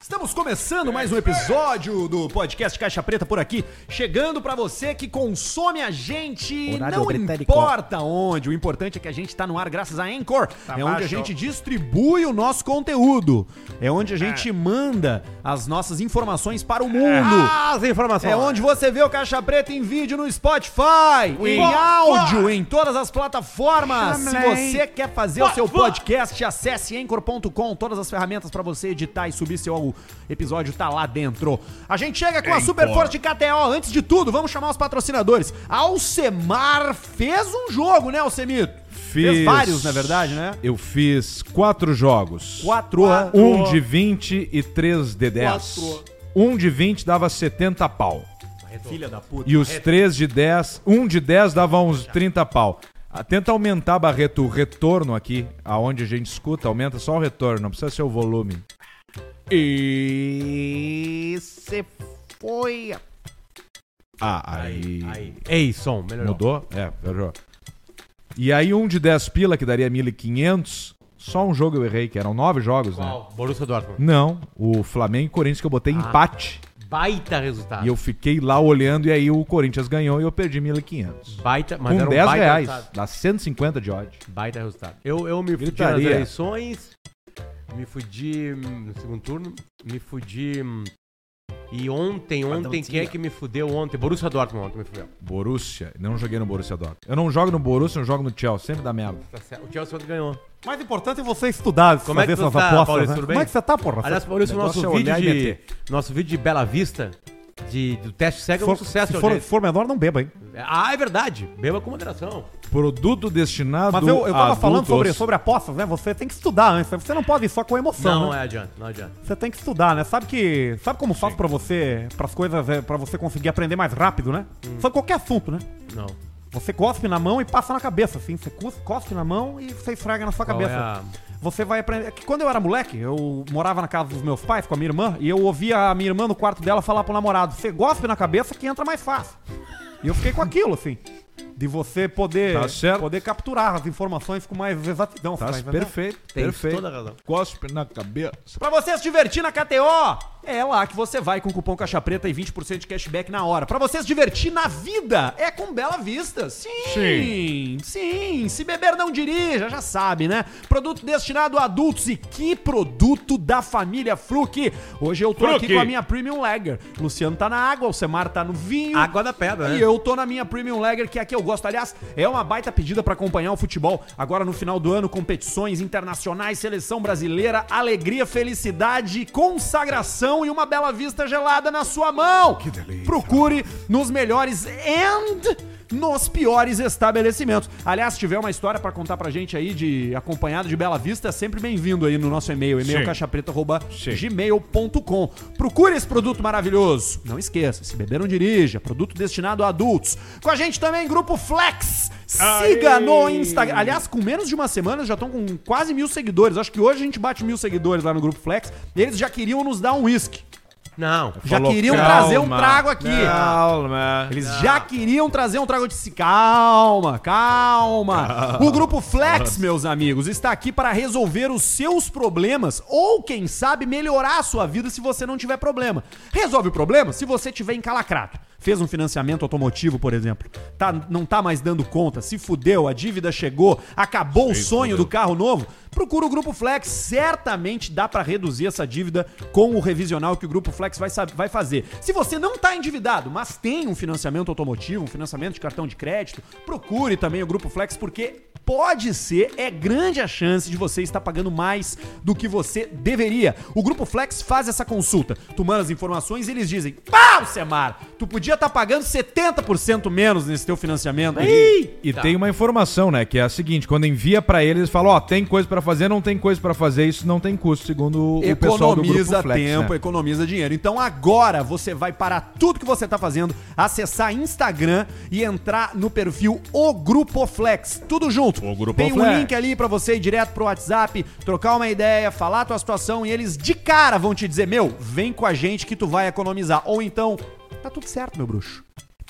Estamos começando mais um episódio do podcast Caixa Preta por aqui, chegando pra você que consome a gente, não importa onde, o importante é que a gente tá no ar graças a Anchor, é onde a gente distribui o nosso conteúdo, é onde a gente manda as nossas informações para o mundo, as informações. É onde você vê o Caixa Preta em vídeo no Spotify, em áudio, em todas as plataformas. Se você quer fazer o seu podcast, acesse Anchor.com, todas as ferramentas pra você editar e subir seu episódio tá lá dentro. A gente chega com a Super Forte KTO. Antes de tudo, vamos chamar os patrocinadores. Alcemar fez um jogo, né, Alcemito? Fez vários, na verdade, né? Eu fiz 4 jogos. 4. Um de 20 e 3 de 10. Um de 20 dava 70 pau. Filha da puta. E os 3 de 10, um de 10 dava uns 30 pau. Tenta aumentar, Barreto, o retorno aqui, aonde a gente escuta. Aumenta só o retorno, não precisa ser o volume. E você foi. Aí. Ei, som, melhorou. Mudou? Melhorou. E aí um de 10 pila, que daria 1.500, só um jogo eu errei, que eram 9 jogos, Qual? né? Borussia Dortmund. Não, o Flamengo e Corinthians que eu botei empate. Baita resultado. E eu fiquei lá olhando e aí o Corinthians ganhou e eu perdi 1.500. Baita, mas Com era um 10 baita reais, resultado. dá 150 de odd. Baita resultado. Eu me fudi nas Gritaria. eleições, me fudi no segundo turno, me fudi... E ontem, quem é que me fudeu ontem? Borussia Dortmund ontem me fudeu. Borussia, não joguei no Borussia Dortmund. Eu não jogo no Borussia, eu jogo no Chelsea, sempre dá merda. Tá certo. O Chelsea ontem ganhou. O mais importante é você estudar, Como é que fazer tu essas tá, apostas, Paulo? né? Tudo bem? Como é que você tá, porra? Aliás, Maurício, negócio é olhar e meter. nosso vídeo de Bela Vista, do teste cego, é um sucesso. Se for menor, não beba, hein? É verdade. Beba com moderação. Produto destinado Mas eu tava a falando adultos. sobre apostas, né? Você tem que estudar antes. Você não pode ir só com emoção, Não né? adianta. Você tem que estudar, né? Sabe como faz pra você, pras coisas, pra você conseguir aprender mais rápido, né? Sobre qualquer assunto, né? Não. Você cospe na mão e passa na cabeça, assim. Você cospe na mão e você esfrega na sua Qual cabeça. é a- Você vai aprender. É que quando eu era moleque, eu morava na casa dos meus pais com a minha irmã e eu ouvia a minha irmã no quarto dela falar pro namorado: você gospe na cabeça que entra mais fácil. E eu fiquei com aquilo, assim. De você poder capturar as informações com mais exatidão. Tá entendendo? perfeito, Tem perfeito. toda a razão. Cospe na cabeça. Pra você se divertir na KTO, é lá que você vai com o cupom Caixa Preta e 20% de cashback na hora. Pra você se divertir na vida, é com Bela Vista. Sim. Se beber não dirija, já sabe, né? Produto destinado a adultos. E que produto da família Fruc. Hoje eu tô aqui com a minha Premium Lager. Luciano tá na água, o Semar tá no vinho. Água da pedra, né? E eu tô na minha Premium Lager, que é a que eu gosto. Aliás, é uma baita pedida pra acompanhar o futebol. Agora no final do ano, competições internacionais, seleção brasileira, alegria, felicidade, consagração e uma Bela Vista gelada na sua mão. Que delícia. Procure nos melhores nos piores estabelecimentos. Aliás, se tiver uma história pra contar pra gente aí de acompanhado de Bela Vista, é sempre bem-vindo aí no nosso e-mail caixapreta@gmail.com. Procure esse produto maravilhoso. Não esqueça, se beber não dirija, produto destinado a adultos. Com a gente também, Grupo Flex. Siga no Instagram. Aliás, com menos de uma semana já estão com quase 1.000 seguidores. Acho que hoje a gente bate 1.000 seguidores lá no Grupo Flex. E eles já queriam nos dar um whisky. Não. Já queriam trazer um trago aqui. Calma. Eles já queriam trazer um trago. Eu disse, calma. O Grupo Flex, meus amigos, está aqui para resolver os seus problemas ou, quem sabe, melhorar a sua vida se você não tiver problema. Resolve o problema se você tiver encalacrado. Fez um financiamento automotivo, por exemplo, não tá mais dando conta, se fudeu, a dívida chegou, acabou o sonho do carro novo, procura o Grupo Flex, certamente dá pra reduzir essa dívida com o revisional que o Grupo Flex vai fazer. Se você não tá endividado, mas tem um financiamento automotivo, um financiamento de cartão de crédito, procure também o Grupo Flex, porque pode ser, é grande a chance de você estar pagando mais do que você deveria. O Grupo Flex faz essa consulta, tu manda as informações e eles dizem: pau, Semar, tu podia estar pagando 70% menos nesse teu financiamento. E tem uma informação, né, que é a seguinte: quando envia pra eles falam, tem coisa pra fazer, não tem coisa pra fazer, isso não tem custo, segundo o pessoal do Grupo Flex. Economiza tempo, né? Economiza dinheiro. Então agora você vai parar tudo que você tá fazendo, acessar Instagram e entrar no perfil O Grupo Flex. Tudo junto. O Grupo Tem um Flex. link ali pra você ir direto pro WhatsApp, trocar uma ideia, falar a tua situação e eles de cara vão te dizer: vem com a gente que tu vai economizar. Ou então, tá tudo certo, meu bruxo.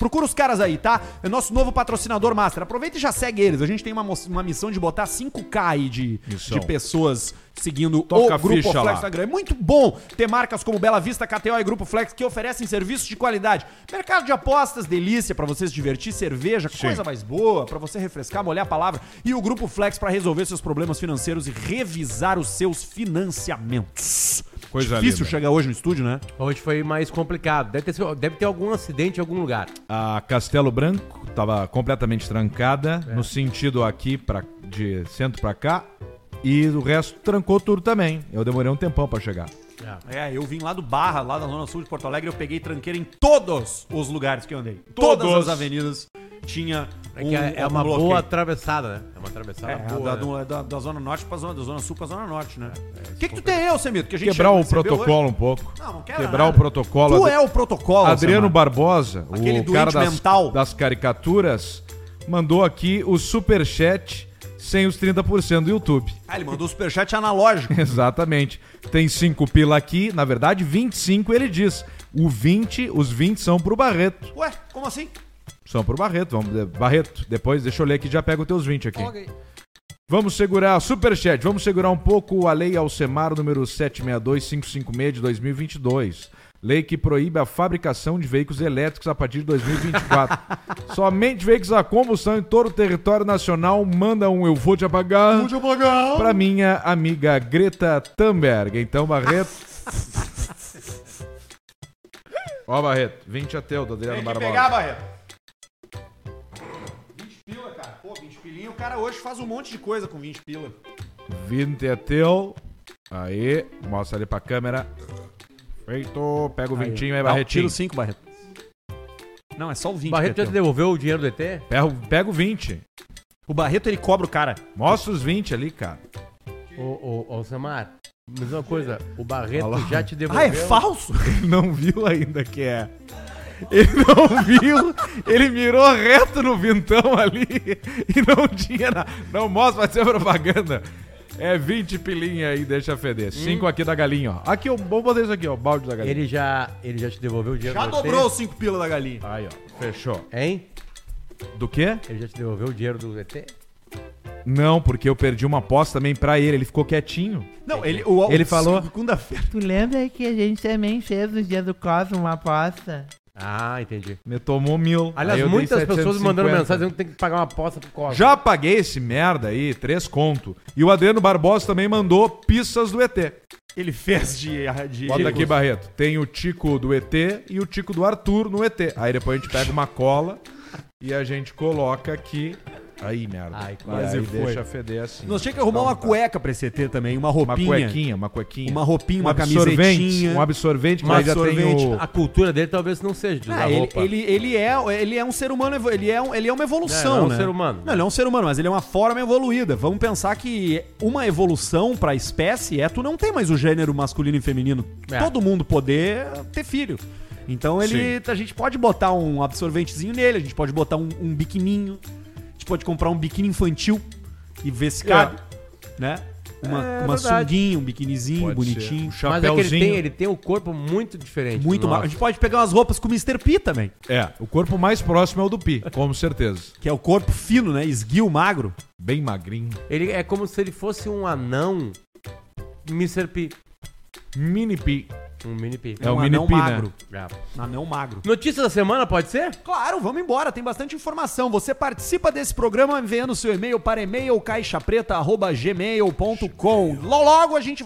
Procura os caras aí, tá? É nosso novo patrocinador master. Aproveita e já segue eles. A gente tem uma missão de botar 5K aí de pessoas seguindo Toca o Grupo ficha Flex lá. no Instagram. É muito bom ter marcas como Bela Vista, KTO e Grupo Flex que oferecem serviços de qualidade. Mercado de apostas, delícia pra você se divertir, cerveja, coisa mais boa pra você refrescar, molhar a palavra. E o Grupo Flex pra resolver seus problemas financeiros e revisar os seus financiamentos. Coisa Difícil linda. chegar hoje no estúdio, né? Hoje foi mais complicado. Deve ter algum acidente em algum lugar. A Castelo Branco estava completamente trancada, no sentido aqui de centro pra cá, e o resto trancou tudo também. Eu demorei um tempão pra chegar. Eu vim lá do Barra, lá da Zona Sul de Porto Alegre, eu peguei tranqueira em todos os lugares que eu andei. Todas as avenidas tinha É uma bloqueio. boa atravessada, né? É uma atravessada boa. Da Zona Norte pra da Zona Sul pra Zona Norte, né? O que tu tem eu, Semito? Que a gente Quebrar o recebeu protocolo hoje? um pouco. Não quero Quebrar nada. o protocolo. Tu é o protocolo, Adriano Samar. Barbosa, Aquele o cara doente mental. das caricaturas, mandou aqui o superchat sem os 30% do YouTube. Ele mandou o superchat analógico. Exatamente. Tem 5 pila aqui, na verdade 25 ele diz. Os 20 são pro Barreto. Ué, como assim? São pro Barreto. Barreto, depois deixa eu ler aqui, já pega os teus 20 aqui. Vamos segurar, superchat, vamos segurar um pouco a Lei Alcemar número 762556 de 2022. Lei que proíbe a fabricação de veículos elétricos a partir de 2024. Somente veículos a combustão em todo o território nacional. Manda um eu vou te apagar. Vou te apagar. Pra minha amiga Greta Thunberg. Então, Barreto. Ó, Barreto, 20 a teu, do Adriano Tem que Barbosa. pegar, Barreto. 20 pila, cara. Pô, 20 pilinha. O cara hoje faz um monte de coisa com 20 pila. 20 é teu. Aí, mostra ali pra câmera. Feito. Pega o vintinho aí, Barretinho. Tiro 5, Barreto. Não, é só o 20. Barreto que é já te teu. devolveu o dinheiro do ET? Pega o 20. O Barreto, ele cobra o cara. Mostra os 20 ali, cara. Ô, Samar, mesma coisa, o Barreto Olha lá. já te devolveu. Ah, é falso? Ele não viu ainda que é. Ele não viu. Ele mirou reto no vintão ali e não tinha nada. Não mostra, vai ser propaganda. É 20 pilinha aí, deixa feder. 5 aqui da galinha, ó. Aqui, ó, vamos botar isso aqui, ó, o balde da galinha. Ele já te devolveu o dinheiro Já do ET? dobrou os 5 pila da galinha. Aí, ó, fechou. Hein? Do quê? Ele já te devolveu o dinheiro do ET? Não, porque eu perdi uma aposta também pra ele ficou quietinho. Não, ele falou- Segunda-feira. Tu lembra que a gente também fez no dia do Cosmo uma aposta? Ah, entendi. Me tomou 1000. Aí Aliás, eu dei muitas pessoas 750. mandando mensagem dizendo que tem que pagar uma aposta pro Cosmo. Já paguei esse merda aí, 3 conto. E o Adriano Barbosa também mandou pistas do ET. Ele fez de Bota aqui, Barreto. Tem o tico do ET e o tico do Arthur no ET. Aí depois a gente pega uma cola e a gente coloca aqui. Aí, merda. Ai, e quase aí foi. deixa feder assim. Nós tínhamos que arrumar uma cueca pra esse ET também, uma roupinha. Uma cuequinha. Uma roupinha, Um uma camisetinha. Um absorvente, que Um aí já tem absorvente. o... A cultura dele talvez não seja de usar roupa. Ele é um ser humano, ele é uma evolução, Não, é um né? ser humano. Não, ele é um ser humano, mas ele é uma forma evoluída. Vamos pensar que uma evolução pra espécie é tu não ter mais o gênero masculino e feminino. É. Todo mundo poder ter filho. Então a gente pode botar um absorventezinho nele, a gente pode botar um biquininho, a gente pode comprar um biquíni infantil e ver se cabe, né? Uma verdade. sunguinha, um biquinizinho Pode bonitinho. ser. Mas é que Chapeuzinho. ele tem um corpo muito diferente. Muito do mal. A nosso. gente pode pegar umas roupas com o Mr. P também, É, o corpo mais próximo é o do Pi, com certeza. que é o corpo fino, né? Esguio, magro. Bem magrinho. Ele é como se ele fosse um anão Mr. P. Mini Pi. Um mini P. É o um mini anão Pi, magro. né? Anão magro. Notícia da semana, pode ser? Claro, vamos embora, tem bastante informação. Você participa desse programa enviando seu e-mail para e-mail caixapreta@gmail.com. Logo a gente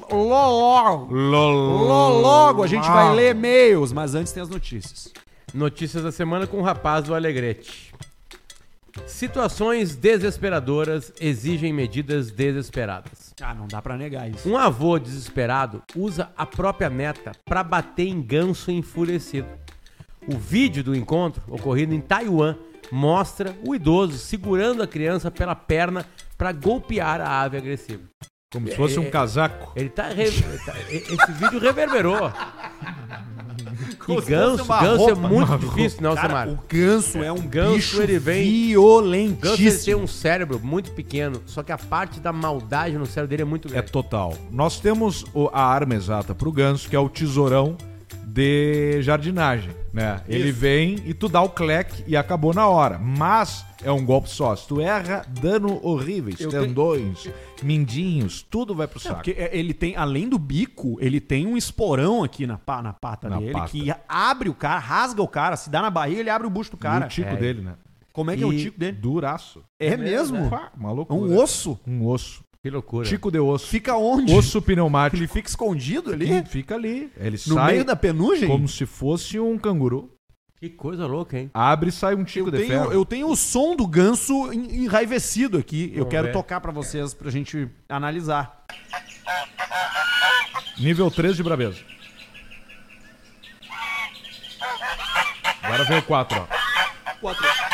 vai ler e-mails, mas antes tem as notícias. Notícias da semana com o rapaz do Alegrete. Situações desesperadoras exigem medidas desesperadas. Ah, não dá pra negar isso. Um avô desesperado usa a própria neta para bater em ganso enfurecido. O vídeo do encontro, ocorrido em Taiwan, mostra o idoso segurando a criança pela perna para golpear a ave agressiva. Como se fosse um casaco. Ele tá, esse vídeo reverberou. Como E se ganso, fosse uma ganso é roupa. muito difícil, não, Cara, Samara. o ganso é um Ganso, bicho ele vem- Ganso ele tem violentíssimo. um cérebro muito pequeno, só que a parte da maldade no cérebro dele é muito É grande. total. Nós temos a arma exata pro ganso, que é o tesourão de jardinagem, né? Ele vem e tu dá o cleque e acabou na hora. Mas é um golpe só. Se tu erra, dano horríveis, tendões, mindinhos, tudo vai pro saco. Porque ele tem, além do bico, ele tem um esporão aqui na pata Na dele pata. que abre o cara, rasga o cara, se dá na barriga, ele abre o bucho do E cara. o tico dele, né? Como é que é o tico dele? Duraço. É mesmo? Pá, maluco. É um osso? Um osso. Que loucura. Tico de osso. Fica onde? Osso pneumático. Ele fica escondido ali? Ele fica ali. Ele No sai meio da penugem? como se fosse um canguru. Que coisa louca, hein? Abre e sai um tico de ferro. Eu tenho o som do ganso enraivecido aqui. Eu Vamos quero ver. tocar pra vocês, pra gente analisar. Nível 3 de brabeza. Agora vem o 4, ó.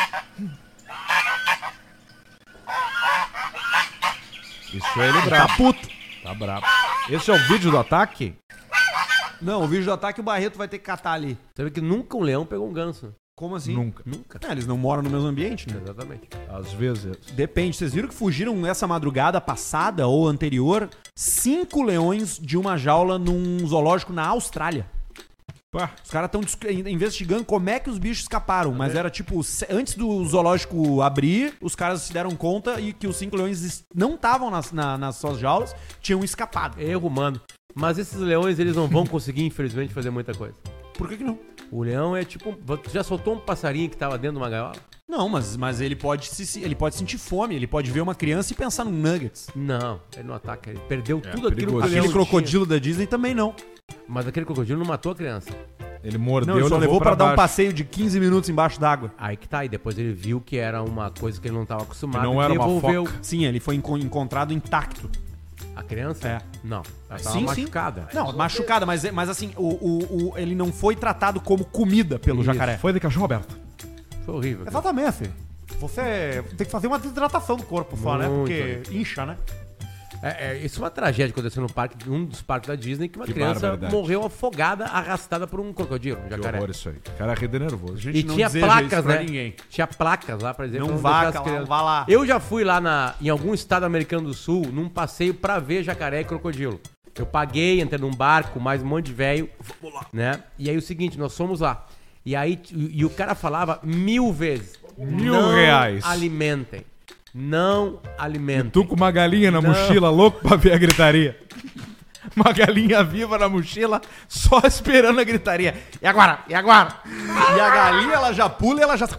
Isso é ele brabo. Tá puto. Tá brabo. Esse é o vídeo do ataque? Não, o vídeo do ataque o Barreto vai ter que catar ali. Você vê que nunca um leão pegou um ganso. Como assim? Nunca. Nunca. Eles não moram no mesmo ambiente, né? Exatamente. Às vezes. Depende. Vocês viram que fugiram essa madrugada passada ou anterior 5 leões de uma jaula num zoológico na Austrália. Pá. Os caras estão investigando como é que os bichos escaparam. Mas era tipo, antes do zoológico abrir, os caras se deram conta e que os 5 leões não estavam nas suas jaulas, tinham escapado. Erro humano. Mas esses leões, eles não vão conseguir, infelizmente, fazer muita coisa. Por que não? O leão é tipo... Tu já soltou um passarinho que tava dentro de uma gaiola? Não, mas ele pode sentir fome, ele pode ver uma criança e pensar num nuggets. Não, ele não ataca. Ele perdeu tudo aquilo que perigoso. o leão Aquele tinha. crocodilo da Disney também não. Mas aquele crocodilo não matou a criança. Ele mordeu Não, ele só levou pra dar um baixo. passeio de 15 minutos embaixo d'água. Aí que tá. E depois ele viu que era uma coisa que ele não tava acostumado. Que não e era uma devolveu. foca. Sim, ele foi encontrado intacto. A criança? É. Não. Ela tava Sim, machucada. Não, machucada, mas assim, ele não foi tratado como comida pelo Isso. jacaré. Foi de cachorro aberto. Foi horrível. Exatamente. Você tem que fazer uma desidratação do corpo só, né? Muito. Porque incha, né? Isso é uma tragédia que aconteceu no parque, um dos parques da Disney, que uma Que criança barbaridade. morreu afogada, arrastada por um crocodilo, um Que jacaré. horror isso aí. O cara é de nervoso. gente E não tinha deseja placas, isso pra né? ninguém. Tinha placas lá pra dizer Não pra vá, deixar as cara, crianças. vá lá. Eu já fui lá em algum estado americano do sul, num passeio pra ver jacaré e crocodilo. Eu paguei, entrei num barco, mais um monte de velho, né? E aí o seguinte, nós fomos lá. E aí o cara falava 1000 vezes. R$1.000. Alimentem. Não alimentem. Tu com uma galinha na Não. mochila, louco pra ver a gritaria. Uma galinha viva na mochila, só esperando a gritaria. E agora? E agora? E a galinha, ela já pula e ela já...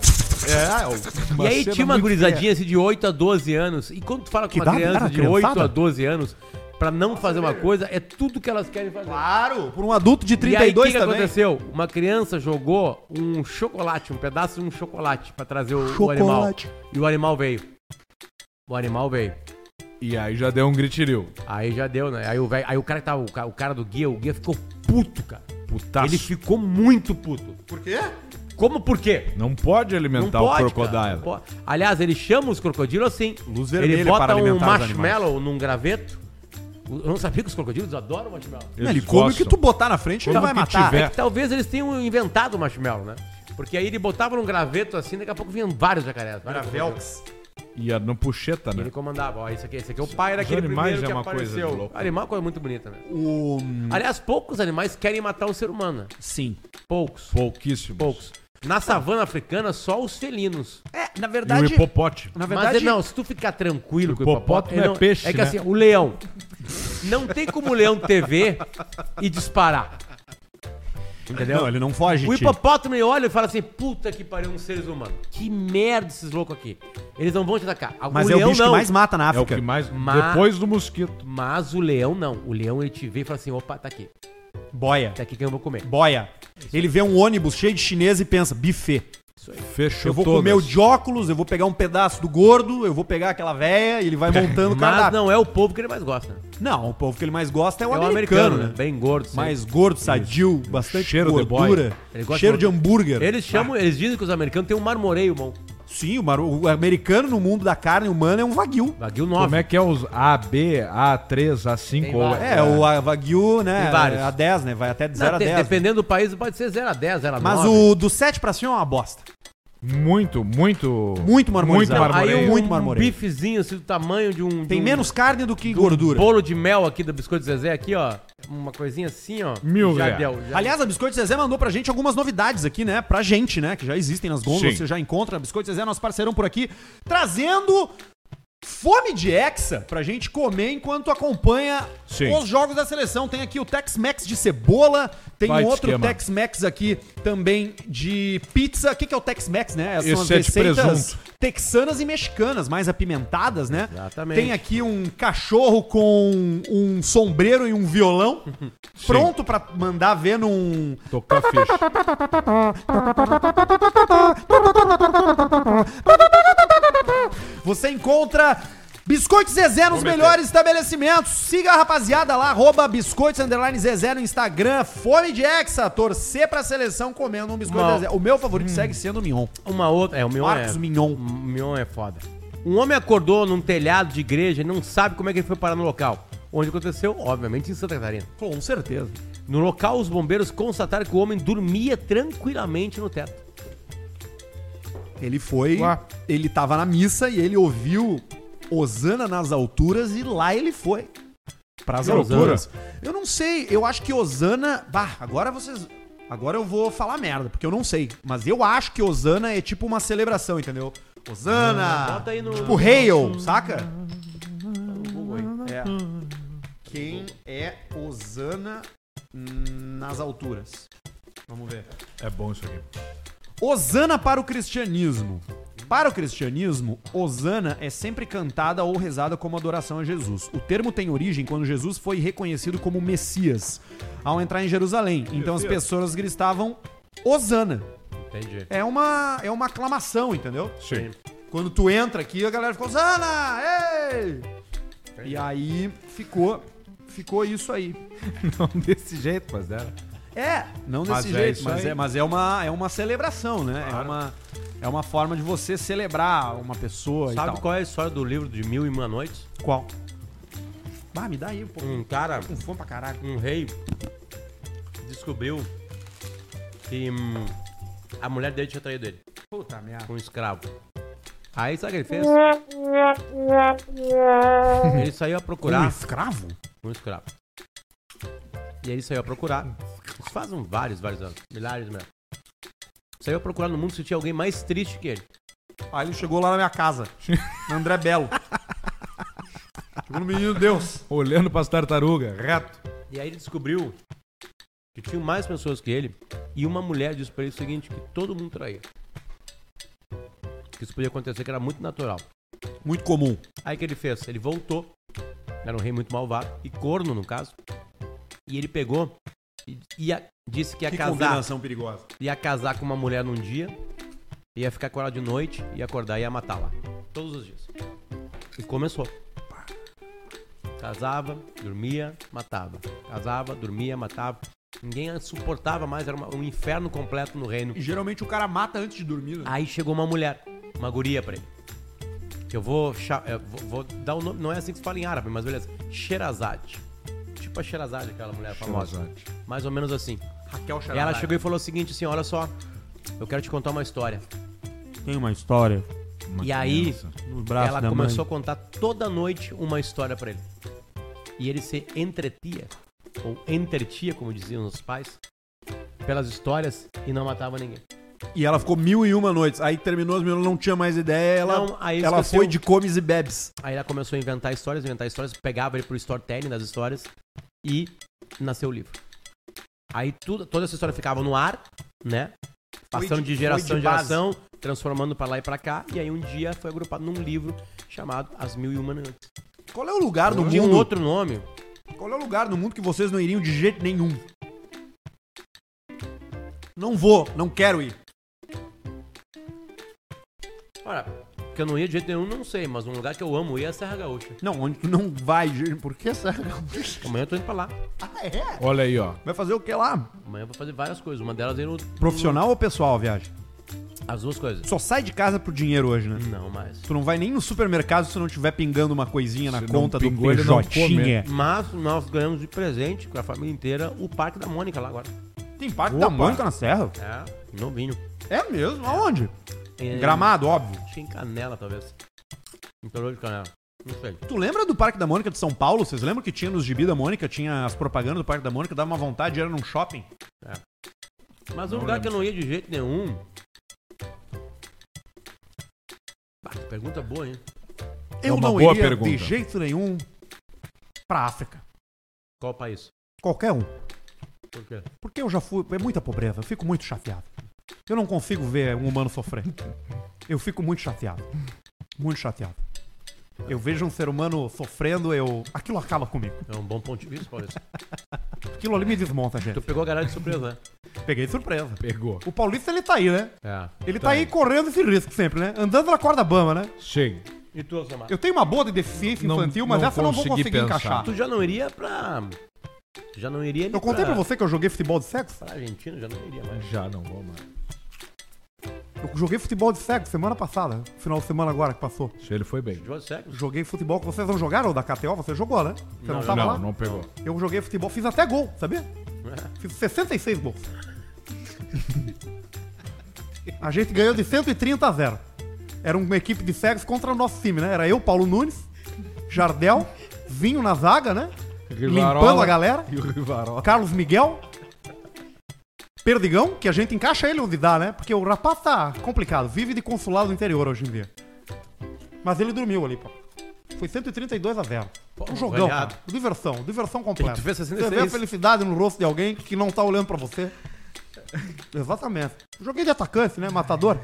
E aí tinha uma gurizadinha assim, de 8 a 12 anos. E quando tu fala com Que uma idade criança era a de 8 criançada? a 12 anos, pra não fazer uma coisa, é tudo que elas querem fazer. Claro, por um adulto de E aí, 32 o que também. aconteceu? Uma criança jogou um chocolate, um pedaço de um chocolate pra trazer o animal. Chocolate. E o animal veio. O animal veio. E aí já deu um gritiril. Aí já deu, né? Aí o cara que tava, o cara do guia, o guia ficou puto, cara. Putaço. Ele ficou muito puto. Por quê? Como por quê? Não pode alimentar o cara, crocodilo. não pode. Aliás, ele chama os crocodilos assim. Luz Ele vermelha bota para um alimentar os marshmallow num graveto. Eu não sabia que os crocodilos adoram marshmallow. Ele come o que gostam. tu botar na frente, ele Como vai que matar. tiver. É que talvez eles tenham inventado o marshmallow, né? Porque aí ele botava num graveto assim, daqui a pouco vinham vários jacarés. vários crocodilos. Velks. Ia no puxeta, E né? ele comandava, ó, esse aqui é o pai daquele animais primeiro é que uma coisa apareceu. de louco. Animal é uma coisa muito bonita, né? O... Aliás, poucos animais querem matar o ser humano, né? Sim. Poucos. Pouquíssimos. Poucos. Na savana africana, só os felinos. É, na E o verdade... hipopote. Na Mas verdade... não, se tu ficar tranquilo com o hipopótamo hipopótamo... é peixe, É que né? assim, o leão... Não tem como o leão TV e disparar. Entendeu? Não, ele não foge, O tio. hipopótamo ele olha e fala assim, puta que pariu, uns seres humanos. Que merda esses loucos aqui. Eles não vão te atacar. Mas o é o leão bicho não. que mais mata na É o África. que mais... Mas- Depois do mosquito. Mas o leão não. O leão ele te vê e fala assim, opa, tá aqui. Boia. Tá aqui que eu vou comer. Boia. Ele vê um ônibus cheio de chinês e pensa, buffet. Fechou Eu vou todas. comer o de óculos, eu vou pegar um pedaço do gordo, eu vou pegar aquela véia e ele vai montando o Mas cardápio. não é o povo que ele mais gosta. Não, o povo que ele mais gosta é o É o americano, né? Bem gordo. sempre. Mais gordo, sadio, bastante Cheiro de gordura, Ele gosta cheiro de- de hambúrguer. Eles chamam, eles dizem que os americanos têm um marmoreio bom. Sim, o americano no mundo da carne humana é um Wagyu. Wagyu 9. Como é que é os A, B, A3, A5? Tem ou- vários. É, o Wagyu, né, Tem vários. a 10, né, vai até de 0 Não, a 10. Dependendo do país, pode ser 0 a 10, 0 a 9. Mas o do 7 pra cima é uma bosta. Muito marmorizado. marmoreio. Aí muito um marmoreio. bifezinho assim do tamanho de um... Tem de um- menos carne do que de um gordura. bolo de mel aqui do Biscoito Zezé, aqui, ó. Uma coisinha assim, ó. Mil já reais. deu. Já... Aliás, a Biscoito Zezé mandou pra gente algumas novidades aqui, né? Pra gente, né? Que já existem nas gôndolas, Sim. você já encontra. A Biscoito Zezé, nosso parceirão por aqui, trazendo fome de hexa pra gente comer enquanto acompanha Sim. os jogos da seleção. Tem aqui o Tex-Mex de cebola, tem Baita outro esquema. Tex-Mex aqui também de pizza. O que é o Tex-Mex, né? Essas Esse é de presunto. texanas e mexicanas, mais apimentadas, né? Exatamente. Tem aqui um cachorro com um sombreiro e um violão, pronto pra mandar ver num... Tocar ficha. Você encontra Biscoitos Zezé nos melhores estabelecimentos. Siga a rapaziada lá, @biscoitos_Zezé no Instagram. Fome de Hexa, torcer pra seleção comendo um biscoito Mal. Zezé. O meu favorito segue sendo o Mignon. Uma outra... o meu Marcos é... Mignon. O Mignon é foda. Um homem acordou num telhado de igreja e não sabe como é que ele foi parar no local. Onde aconteceu? Obviamente em Santa Catarina. Com certeza. No local, os bombeiros constataram que o homem dormia tranquilamente no teto. Ele foi, Ué. ele tava na missa e ele ouviu Osana nas alturas e lá ele foi. Pras Que alturas. Eu não sei, eu acho que Osana... Bah, agora eu vou falar merda, porque eu não sei. Mas eu acho que Osana é tipo uma celebração, entendeu? Osana, Bota aí no... tipo Hail, saca? Google aí. É. Quem é Osana nas alturas? Vamos ver. É bom isso aqui. Osana para o cristianismo. Para o cristianismo, Osana é sempre cantada ou rezada como adoração a Jesus. O termo tem origem quando Jesus foi reconhecido como Messias ao entrar em Jerusalém. Então as pessoas gritavam Osana. Entendi. É uma aclamação, entendeu? Sim. Quando tu entra aqui, a galera fica Osana! Ei! E aí ficou isso aí. Não desse jeito, mas era. Não Mas desse é jeito, isso aí. mas é uma celebração, né? É uma forma de você celebrar uma pessoa e Sabe tal. qual é a história do livro de Mil e Uma Noites? Qual? Bah, me dá aí um pouco. Um cara, Com fome pra caralho. um rei, descobriu que a mulher dele tinha traído ele Puta merda. com um escravo. Aí sabe o que ele fez? Ele saiu a procurar escravo? um escravo. E ele saiu a procurar. Isso faz vários anos. Milhares mesmo. Saiu a procurar no mundo se tinha alguém mais triste que ele. Aí ele chegou lá na minha casa. No André Belo. Chegou no Menino Deus. Olhando pras tartarugas, reto. E aí ele descobriu que tinha mais pessoas que ele. E uma mulher disse pra ele o seguinte, que todo mundo traía. Que isso podia acontecer, que era muito natural. Muito comum. Aí o que ele fez? Ele voltou. Era um rei muito malvado. E corno, no caso. E ele pegou e disse que ia Que casar. combinação perigosa. Ia casar com uma mulher num dia. Ia ficar com ela de noite. Ia acordar e ia matá-la. Todos os dias. E começou. Casava, dormia, matava. Casava, dormia, matava. Ninguém suportava mais. Era um inferno completo no reino. E geralmente o cara mata antes de dormir. Né? Aí chegou uma mulher, uma guria pra ele. Que eu vou dar o nome, não é assim que se fala em árabe, mas beleza. Sherazade. Tipo a Sherazade, aquela mulher famosa. Sherazade. Mais ou menos assim. Raquel E ela chegou e falou o seguinte assim, olha só, eu quero te contar uma história. Tem uma história. Uma E aí, criança. Nos braços ela da começou mãe. a contar toda noite uma história pra ele. E ele se entretia, ou entretia, como diziam os pais, pelas histórias e não matava ninguém. E ela ficou 1001 noites. Aí terminou as 1001, não tinha mais ideia. Ela, Não, aí ela esqueceu. foi de comes e bebes. Aí ela começou a inventar histórias, pegava ele pro storytelling das histórias e nasceu o livro. Aí toda essa história ficava no ar, né? Passando de geração em geração, transformando pra lá e pra cá, e aí um dia foi agrupado num livro chamado As Mil e Uma Noites. Qual é o lugar no Tinha um mundo? outro nome. Qual é o lugar no mundo que vocês não iriam de jeito nenhum? Não vou, não quero ir. Olha, que eu não ia de jeito nenhum, não sei, mas um lugar que eu amo ir é a Serra Gaúcha. Não, onde tu não vai, gente. Por que essa? Amanhã eu tô indo pra lá. Ah, é? Olha aí, ó. Vai fazer o que lá? Amanhã eu vou fazer várias coisas. Uma delas é no... Profissional ou pessoal a viagem? As duas coisas. Só sai de casa pro dinheiro hoje, né? Não mais. Tu não vai nem no supermercado se não tiver pingando uma coisinha na Se não conta do pingou, ele não PJ. Mas nós ganhamos de presente com a família inteira o Parque da Mônica lá agora. Tem parque Opa. da Mônica na Serra? É, novinho. É mesmo? Aonde? Gramado, óbvio. Acho que em Canela, talvez. Interior de Canela. Não sei. Tu lembra do Parque da Mônica de São Paulo? Vocês lembram que tinha nos gibi da Mônica, tinha as propagandas do Parque da Mônica, dava uma vontade, era num shopping? Mas um lugar que eu não ia de jeito nenhum... Pergunta boa, hein? Eu uma não boa iria pergunta. de jeito nenhum pra África. Qual país? Qualquer um. Por quê? Porque eu já fui... É muita pobreza, eu fico muito chateado. Eu não consigo ver um humano sofrer. Eu fico muito chateado. Muito chateado. Eu vejo um ser humano sofrendo, aquilo acaba comigo. É um bom ponto de vista, Paulista. Aquilo ali me desmonta, gente. Tu pegou a galera de surpresa, né? Peguei de surpresa. Pegou. O Paulista, ele tá aí, né? É. Ele tá aí correndo esse risco sempre, né? Andando na corda bamba, né? Sim. E tu, Samar? Eu tenho uma boa de deficiência Não- infantil, mas não essa eu não vou consegui conseguir pensar. encaixar. Tu já não iria pra... Já não iria ali Eu contei pra você que eu joguei futebol de sexo? Pra Argentina, já não iria mais. Já não vou mais. Eu joguei futebol de sexo semana passada. Final de semana agora que passou. Se ele foi bem. Jogou de sexo? Joguei futebol. Vocês não jogaram da KTO? Você jogou, né? Você não tava lá? Não pegou. Eu joguei futebol. Fiz até gol, sabia? Fiz 66 gols. A gente ganhou de 130 a 0. Era uma equipe de sexo contra o nosso time, né? Era eu, Paulo Nunes, Jardel, Vinho na zaga, né? Limpando a galera. E o Rivarola. Carlos Miguel, Perdigão, que a gente encaixa ele onde dá, né? Porque o rapaz tá complicado, vive de consulado no interior hoje em dia. Mas ele dormiu ali, pô. Foi 132 a 0. Pô, Um jogão, ganhado. cara. Diversão completa. Tu fez Você 66? vê a felicidade no rosto de alguém que não tá olhando pra você. Exatamente. Joguei de atacante, né? Matador.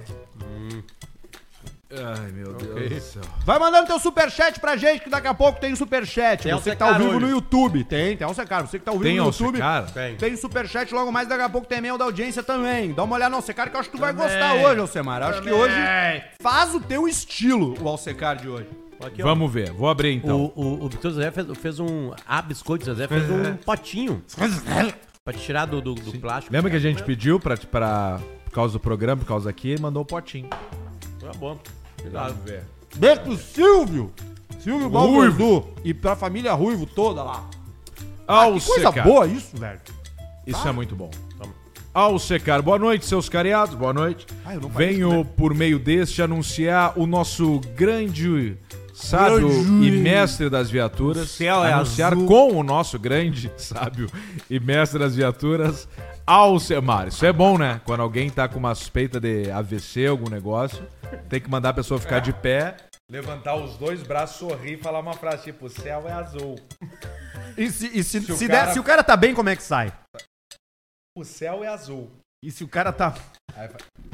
Ai, meu Deus do céu. Vai mandando teu superchat pra gente, que daqui a pouco tem superchat. Tem Você que tá Alcecar ao vivo hoje. no YouTube. Tem Alcecar. Você que tá ao vivo Tem no YouTube. Alcecar? Tem superchat logo mais, daqui a pouco tem e-mail da audiência também. Dá uma olhada no Alcecar que eu acho que tu vai gostar hoje, Alcemar. Eu acho que hoje faz o teu estilo, o Alcecar de hoje. Aqui, ó. Vamos ver. Vou abrir então. O Vitor Zé fez um... Biscoito Zé fez um potinho pra te tirar do plástico. Lembra que a gente pediu por causa do programa, por causa aqui, mandou o potinho. Tá bom. Cuidado. Vamos ver. Beijo pro Silvio Balverdu. E pra família Ruivo toda lá. Que coisa Alcecar. boa isso, velho. Isso é muito bom. Alcecar, boa noite, seus cariados, boa noite. Eu não falei Venho, por meio deste, anunciar o nosso grande sábio e mestre das viaturas. O céu é anunciar azul. com o nosso grande sábio e mestre das viaturas, Alcemar. Isso é bom, né? Quando alguém tá com uma suspeita de AVC, algum negócio, tem que mandar a pessoa ficar de pé, levantar os dois braços, sorrir e falar uma frase tipo, o céu é azul. E se o cara- se o cara tá bem, como é que sai? O céu é azul. E se o cara tá... Aí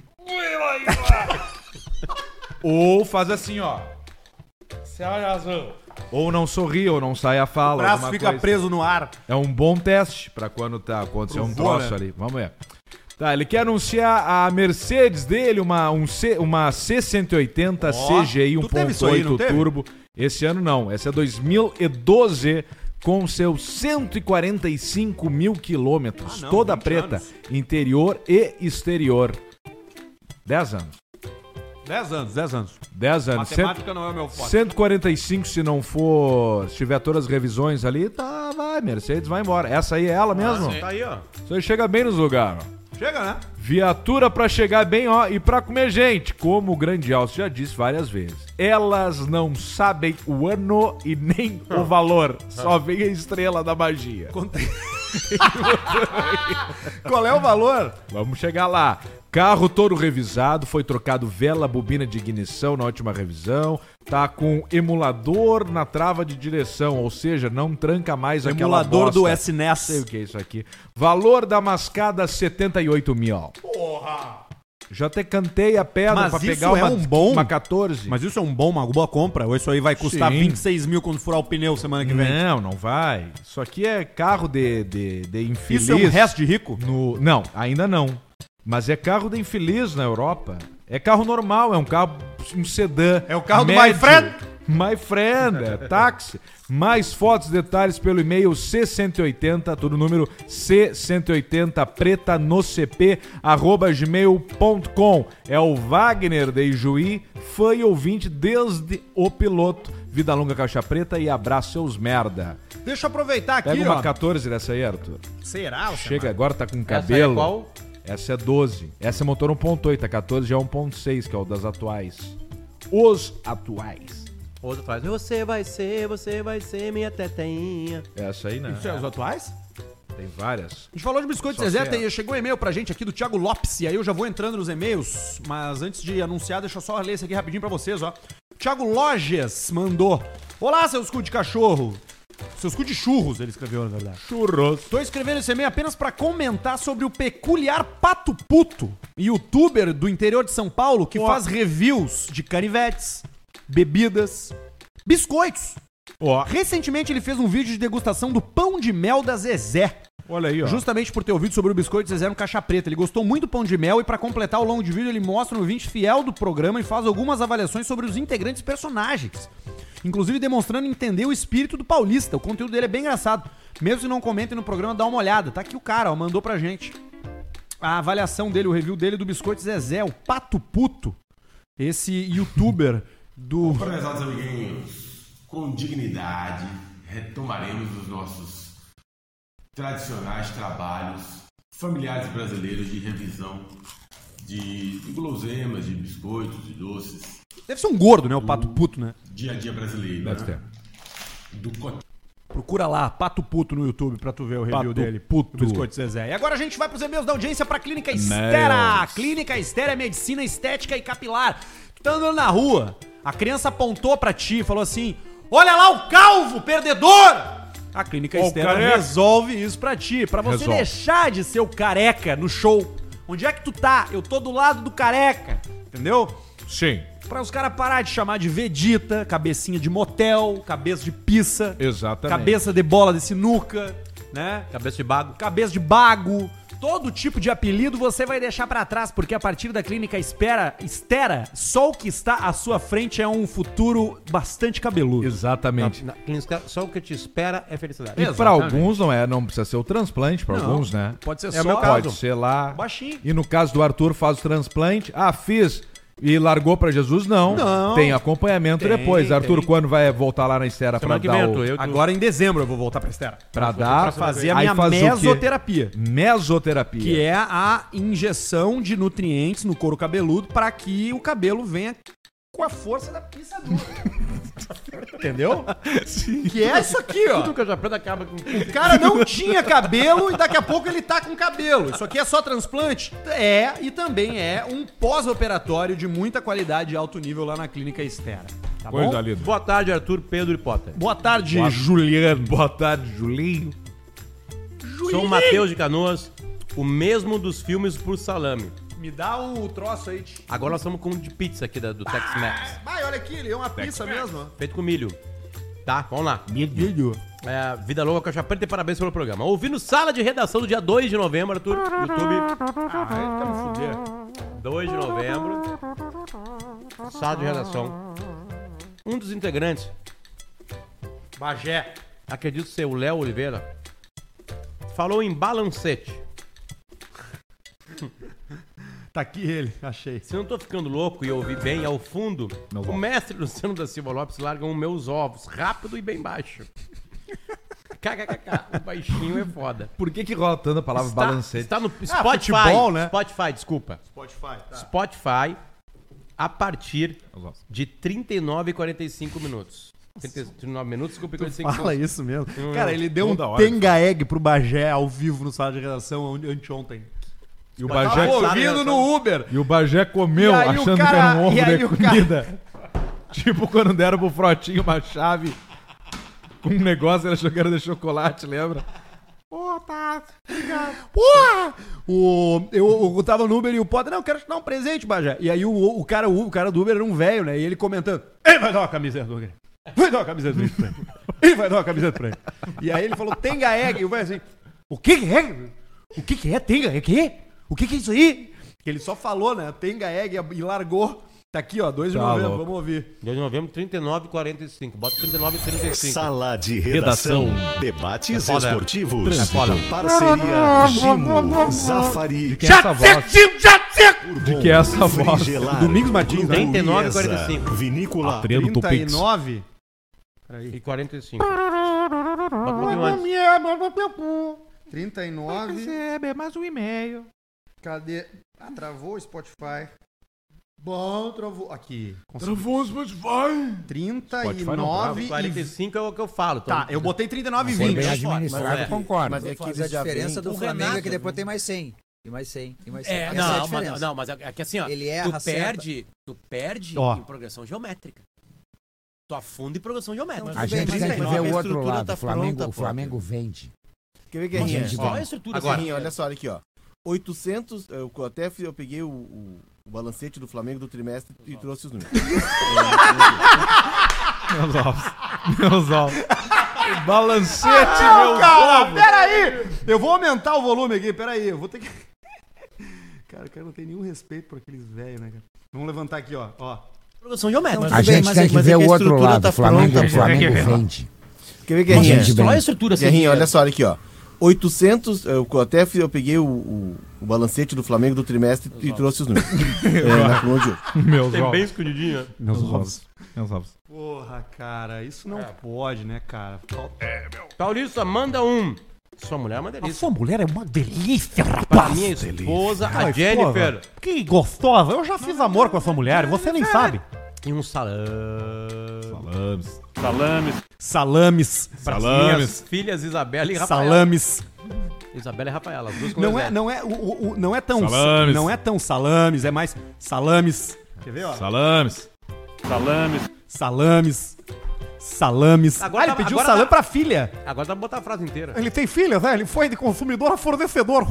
ou faz assim, ó. Céu é azul. Ou não sorri, ou não sai a fala. O braço alguma fica coisa. preso no ar. É um bom teste pra quando tá acontecer um Provou, troço né? ali. Vamos ver. Tá, ele quer anunciar a Mercedes dele, uma C180 CGI tu teve isso aí, não 1.8 teve? turbo. Esse ano não, esse é 2012 com seus 145 mil quilômetros. Ah, não, toda 20 preta, anos. interior e exterior. 10 anos. 10 anos, 10 anos. 10 anos. Matemática não é o meu forte. 145 se não for, se tiver todas as revisões ali, tá, vai, Mercedes vai embora. Essa aí é ela mesmo? Tá aí, ó. Você chega bem nos lugares, ó. Chega, né? Viatura pra chegar bem, ó, e pra comer gente, como o Grande Alce já disse várias vezes. Elas não sabem o ano e nem o valor, só vem a estrela da magia. Qual é o valor? Vamos chegar lá. Carro todo revisado, foi trocado vela, bobina de ignição na última revisão, tá com emulador na trava de direção, ou seja, não tranca mais aquela Emulador do bosta. Sei o SNES. que é isso aqui. Valor da mascada, 78 mil. Porra! Já até cantei a pedra Mas pra isso pegar é uma, um bom- uma 14. Mas isso é uma boa compra? Ou isso aí vai custar Sim. 26 mil quando furar o pneu semana que vem? Não vai. Isso aqui é carro de infeliz. Isso é um resto de rico? Não, ainda não. Mas é carro de infeliz na Europa. É carro normal, é um carro, um sedã. É o carro do médio. My Friend? My Friend, é táxi. Mais fotos, detalhes pelo e-mail C180, tudo número C180 preta no CP, @gmail.com. É o Wagner de Ijuí, fã e ouvinte desde o piloto. Vida longa, caixa preta e abraço seus merda. Deixa eu aproveitar aqui, Pega uma ó. 14 dessa aí, Arthur. Será? Chega, agora tá com Essa aí é cabelo. qual? Essa é 12. Essa é motor 1.8, a 14 já é 1.6, que é o das atuais. Os atuais. Outro faz, você vai ser minha tetinha. Essa aí, né? Isso é os atuais? Tem várias. A gente falou de biscoito Só Zezé, sei, chegou um e-mail pra gente aqui do Thiago Lopes, e aí eu já vou entrando nos e-mails, mas antes de anunciar, deixa eu só ler esse aqui rapidinho pra vocês, ó. Thiago Loges mandou: olá, seus cu de cachorro. Seus cu de churros, ele escreveu, na verdade. Churros. Tô escrevendo esse e-mail apenas pra comentar sobre o peculiar Pato Puto, youtuber do interior de São Paulo que faz reviews de canivetes, bebidas, biscoitos. Ó, Recentemente ele fez um vídeo de degustação do pão de mel da Zezé. olha aí, ó. Justamente por ter ouvido sobre o biscoito Zezé no Caixa Preta. Ele gostou muito do pão de mel e pra completar o longo de vídeo ele mostra um ouvinte fiel do programa e faz algumas avaliações sobre os integrantes personagens. Inclusive demonstrando entender o espírito do paulista. O conteúdo dele é bem engraçado. Mesmo se não comentem no programa, dá uma olhada. Tá aqui o cara, ó, mandou pra gente a avaliação dele, o review dele do biscoito Zezé, o Pato Puto. Esse youtuber do... Prezados amiguinhos, com dignidade, retomaremos os nossos tradicionais trabalhos familiares brasileiros de revisão de guloseimas, de biscoitos, de doces, Deve ser um gordo, né? O Pato Puto, né? dia a dia brasileiro. Deve ter. Do co- Procura lá, Pato Puto no YouTube pra tu ver o review Pato dele. Puto. Do biscoito Zezé. E agora a gente vai pros e-mails da audiência pra Clínica Estera. Clínica Estera é medicina estética e capilar. Tu tá andando na rua, a criança apontou pra ti e falou assim: olha lá o calvo, perdedor! A Clínica Ó, o Estera careca. resolve isso pra ti, pra você Resolve. deixar de ser o careca no show. Onde é que tu tá? Eu tô do lado do careca, entendeu? Sim, Pra os caras parar de chamar de Vegeta, cabecinha de motel, cabeça de pizza, exatamente. cabeça de bola de sinuca, né? Cabeça de bago. Cabeça de bago. Todo tipo de apelido você vai deixar pra trás, porque a partir da Clínica Estera, só o que está à sua frente é um futuro bastante cabeludo. Exatamente. Na clínica, só o que te espera é felicidade. E pra alguns não precisa ser o transplante, pra Não, alguns, né? pode ser É só- meu pode ser lá. Baixinho. E no caso do Arthur, faz o transplante. Ah, fiz. E largou pra Jesus? Não. Não. Tem acompanhamento Tem, depois. Arthur, tem. quando vai voltar lá na Estera pra Semana que dar vem, o... Arthur, eu- Agora em dezembro eu vou voltar pra Estera. Pra dar... Pra fazer a Aí minha faz o quê? mesoterapia. Mesoterapia. Que é a injeção de nutrientes no couro cabeludo para que o cabelo venha com a força da pisadura. Entendeu? Sim. Que é isso aqui, ó. Tudo que eu já aprendo acaba com... O cara não tinha cabelo e daqui a pouco ele tá com cabelo. Isso aqui é só transplante? É, e também é um pós-operatório de muita qualidade e alto nível lá na Clínica Estera. Tá bom? Coisa linda. Boa tarde, Arthur, Pedro e Potter. Boa tarde, Boa- Juliano. Boa tarde, Julinho. Sou o Matheus de Canoas, o mesmo dos filmes por salame. Me dá o troço aí. Agora nós estamos com um de pizza aqui do Tex-Mex. Vai, olha aqui, ele é uma pizza mesmo. ó. Feito com milho. Tá, vamos lá. É, Vida Louca, Caixa Preta e parabéns pelo programa. Ouvindo Sala de Redação do dia 2 de novembro, Arthur, YouTube. Ah, tá me fuder. 2 de novembro. Sala de Redação. Um dos integrantes, Bagé. acredito ser o Léo Oliveira, falou em balancete. Tá aqui ele, achei. Se eu não tô ficando louco e ouvi bem ao fundo, Meus o ovos. mestre Luciano da Silva Lopes larga os meus ovos, rápido e bem baixo. KKKK, o baixinho é foda. Por que rola tanto a palavra balancete? Está no Spotify, futebol, né? Spotify, desculpa. Spotify, tá. Spotify a partir de 39,45 minutos. 39 minutos, desculpa, 45 Fala segundos. isso mesmo. Cara, ele deu um toda hora. tenga egg pro Bagé ao vivo no sala de redação anteontem. E o Tava Bagé, ouvindo no Uber. e o Bagé comeu, E aí o achando cara- que era um ovo e aí de o cara- comida. Tipo quando deram pro Frotinho uma chave com um negócio, ele achou que era de chocolate, lembra? Porra! Eu tava no Uber e o Potter, não, eu quero te dar um presente, Bagé. E aí o cara do Uber era um velho, né? E ele comentando, ele vai dar uma camiseta do Uber. Vai dar uma camiseta do Uber pra ele. Ele vai dar uma camiseta pra ele. E aí ele falou, tenga egg. E o velho assim, o que é? O que é tenga egg? O que é isso aí? Que ele só falou, né? Tenga egg e largou. Tá aqui, ó, 2 de Tá novembro, louco. vamos ouvir. 2 de novembro, 39,45. Bota 39,35. Sala de redação. Debates É foda. esportivos. É foda. Parceria Gimo, Zafari, Que é essa voz? De que é essa voz? Frigelar, Domingos Martins, né? 39,45. Vinícola, Treino do Pix. 39. E 45. Bota um pouquinho antes. 39. Recebe mais um e-mail. Cadê? Ah, travou o Spotify. Bom, travou. Aqui. Travou o Spotify. 39 e 45 é o que eu falo. Tá, eu botei 39 e For bem 20. administrado, eu concordo. Mas é que a diferença do Flamengo é que depois tem mais 100. E mais 100. E mais 100. É, Essa é a não, diferença. mas é que assim, ó. Ele erra, tu perde Ó. em progressão geométrica. Tu afunda em progressão geométrica. A gente Mas tem que bem, ver a o outro estrutura lado. tá O pronta, Flamengo vende. Quer ver, Guerrinha? Gente, Qual é a estrutura? Guerrinha, olha só, olha aqui, ó. 800, eu peguei o balancete do Flamengo do trimestre e trouxe os números. Meus ovos. O balancete, meu Cara, peraí! Eu vou aumentar o volume aqui, peraí. Eu vou ter que. Cara, o cara não tem nenhum respeito por aqueles velhos, né, cara? Vamos levantar aqui, ó. Progressão geométrica. A gente tem que ver o outro lado. O Flamengo vende. Quer ver, Guerrinha? Gente, Qual é a bem. estrutura? Guerrinha, olha só, olha aqui, ó. 800, eu peguei o balancete do Flamengo do trimestre e trouxe os números. Na coluna de hoje. Meus Tem ovos. bem escondidinho, né? Meus ovos. Meus ovos. Porra, cara, isso não pode, né, cara? Paulista, manda um. Sua mulher é uma delícia. Sua mulher é uma delícia, Para rapaz. minha esposa, Ai, a Jennifer. porra, que gostosa. Eu já fiz amor com a sua mulher, você nem sabe. E um salame. Salames. Para minhas filhas Isabela e Rafaela. Salames. Isabela e Rafaela, as duas com Não Zé. é tão Salames. não é tão salames, é mais salames. Quer ver, ó? Salames. Salames. Agora Ele tá- pediu agora salame tá- pra filha. Agora dá pra botar a frase inteira. Ele tem filha, né? Ele foi de consumidor a fornecedor.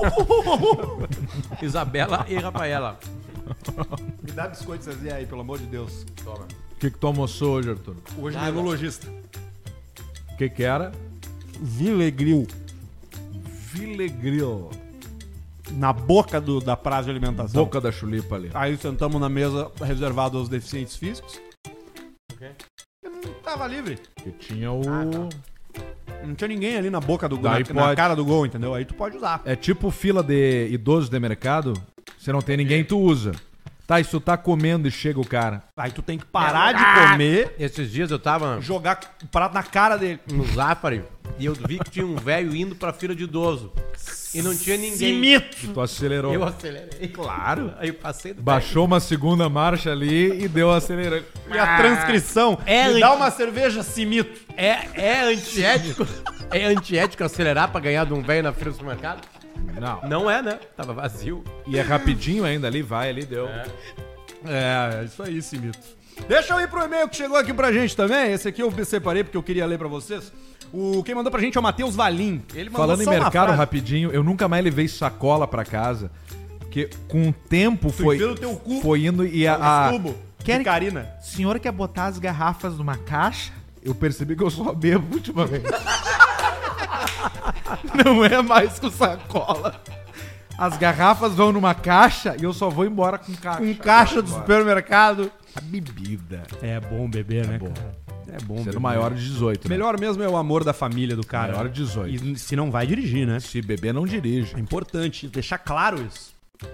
Isabela e Rafaela. Me dá biscoito Zezé aí, pelo amor de Deus. Toma. O que tu almoçou hoje, Arthur? Hoje menologista. O que era? Vilegril. Vilegril. Na boca da praça de alimentação. Boca da chulipa ali. Aí sentamos na mesa reservada aos deficientes físicos. Ok. Eu não tava livre. Que tinha o... Não tinha ninguém ali na boca do gol, Daí na pode. cara do gol, entendeu? Aí tu pode usar. É tipo fila de idosos de mercado. Você não tem ninguém, tu usa. Tá, e se tu tá comendo e chega o cara. Aí tu tem que parar de comer, Esses dias eu tava jogar o prato na cara dele. no Zafari e eu vi que tinha um velho indo pra fila de idoso. E não tinha ninguém. Cimito. Tu acelerou. Eu acelerei. Claro. Aí eu passei do Baixou uma segunda marcha ali e deu acelerando. E a transcrição. É Me dá uma cerveja, cimito. É antiético. É antiético acelerar pra ganhar de um velho na fila do supermercado? Não. Não é, né? Tava vazio. E é rapidinho ainda ali, vai ali, deu. É, isso aí, cimito. Deixa eu ir pro e-mail que chegou aqui pra gente também. Esse aqui eu separei porque eu queria ler pra vocês. Quem mandou pra gente é o Matheus Valim. Ele mandou Falando em só uma mercado frase. rapidinho, eu nunca mais levei sacola pra casa. Porque com o tempo Tu foi, enfia no teu cu. foi indo e a... Tubo. Quer- De Karina. O senhor quer botar as garrafas numa caixa? Eu percebi que eu só bebo ultimamente. Não é mais com sacola. As garrafas vão numa caixa e eu só vou embora com caixa. Um caixa do supermercado. A bebida. É bom beber, né, bom. cara? É bom Sendo beber. maior de 18, né? Melhor mesmo é o amor da família do cara. Maior de 18. E se não vai dirigir, né? Se beber, não dirige. É importante deixar claro isso.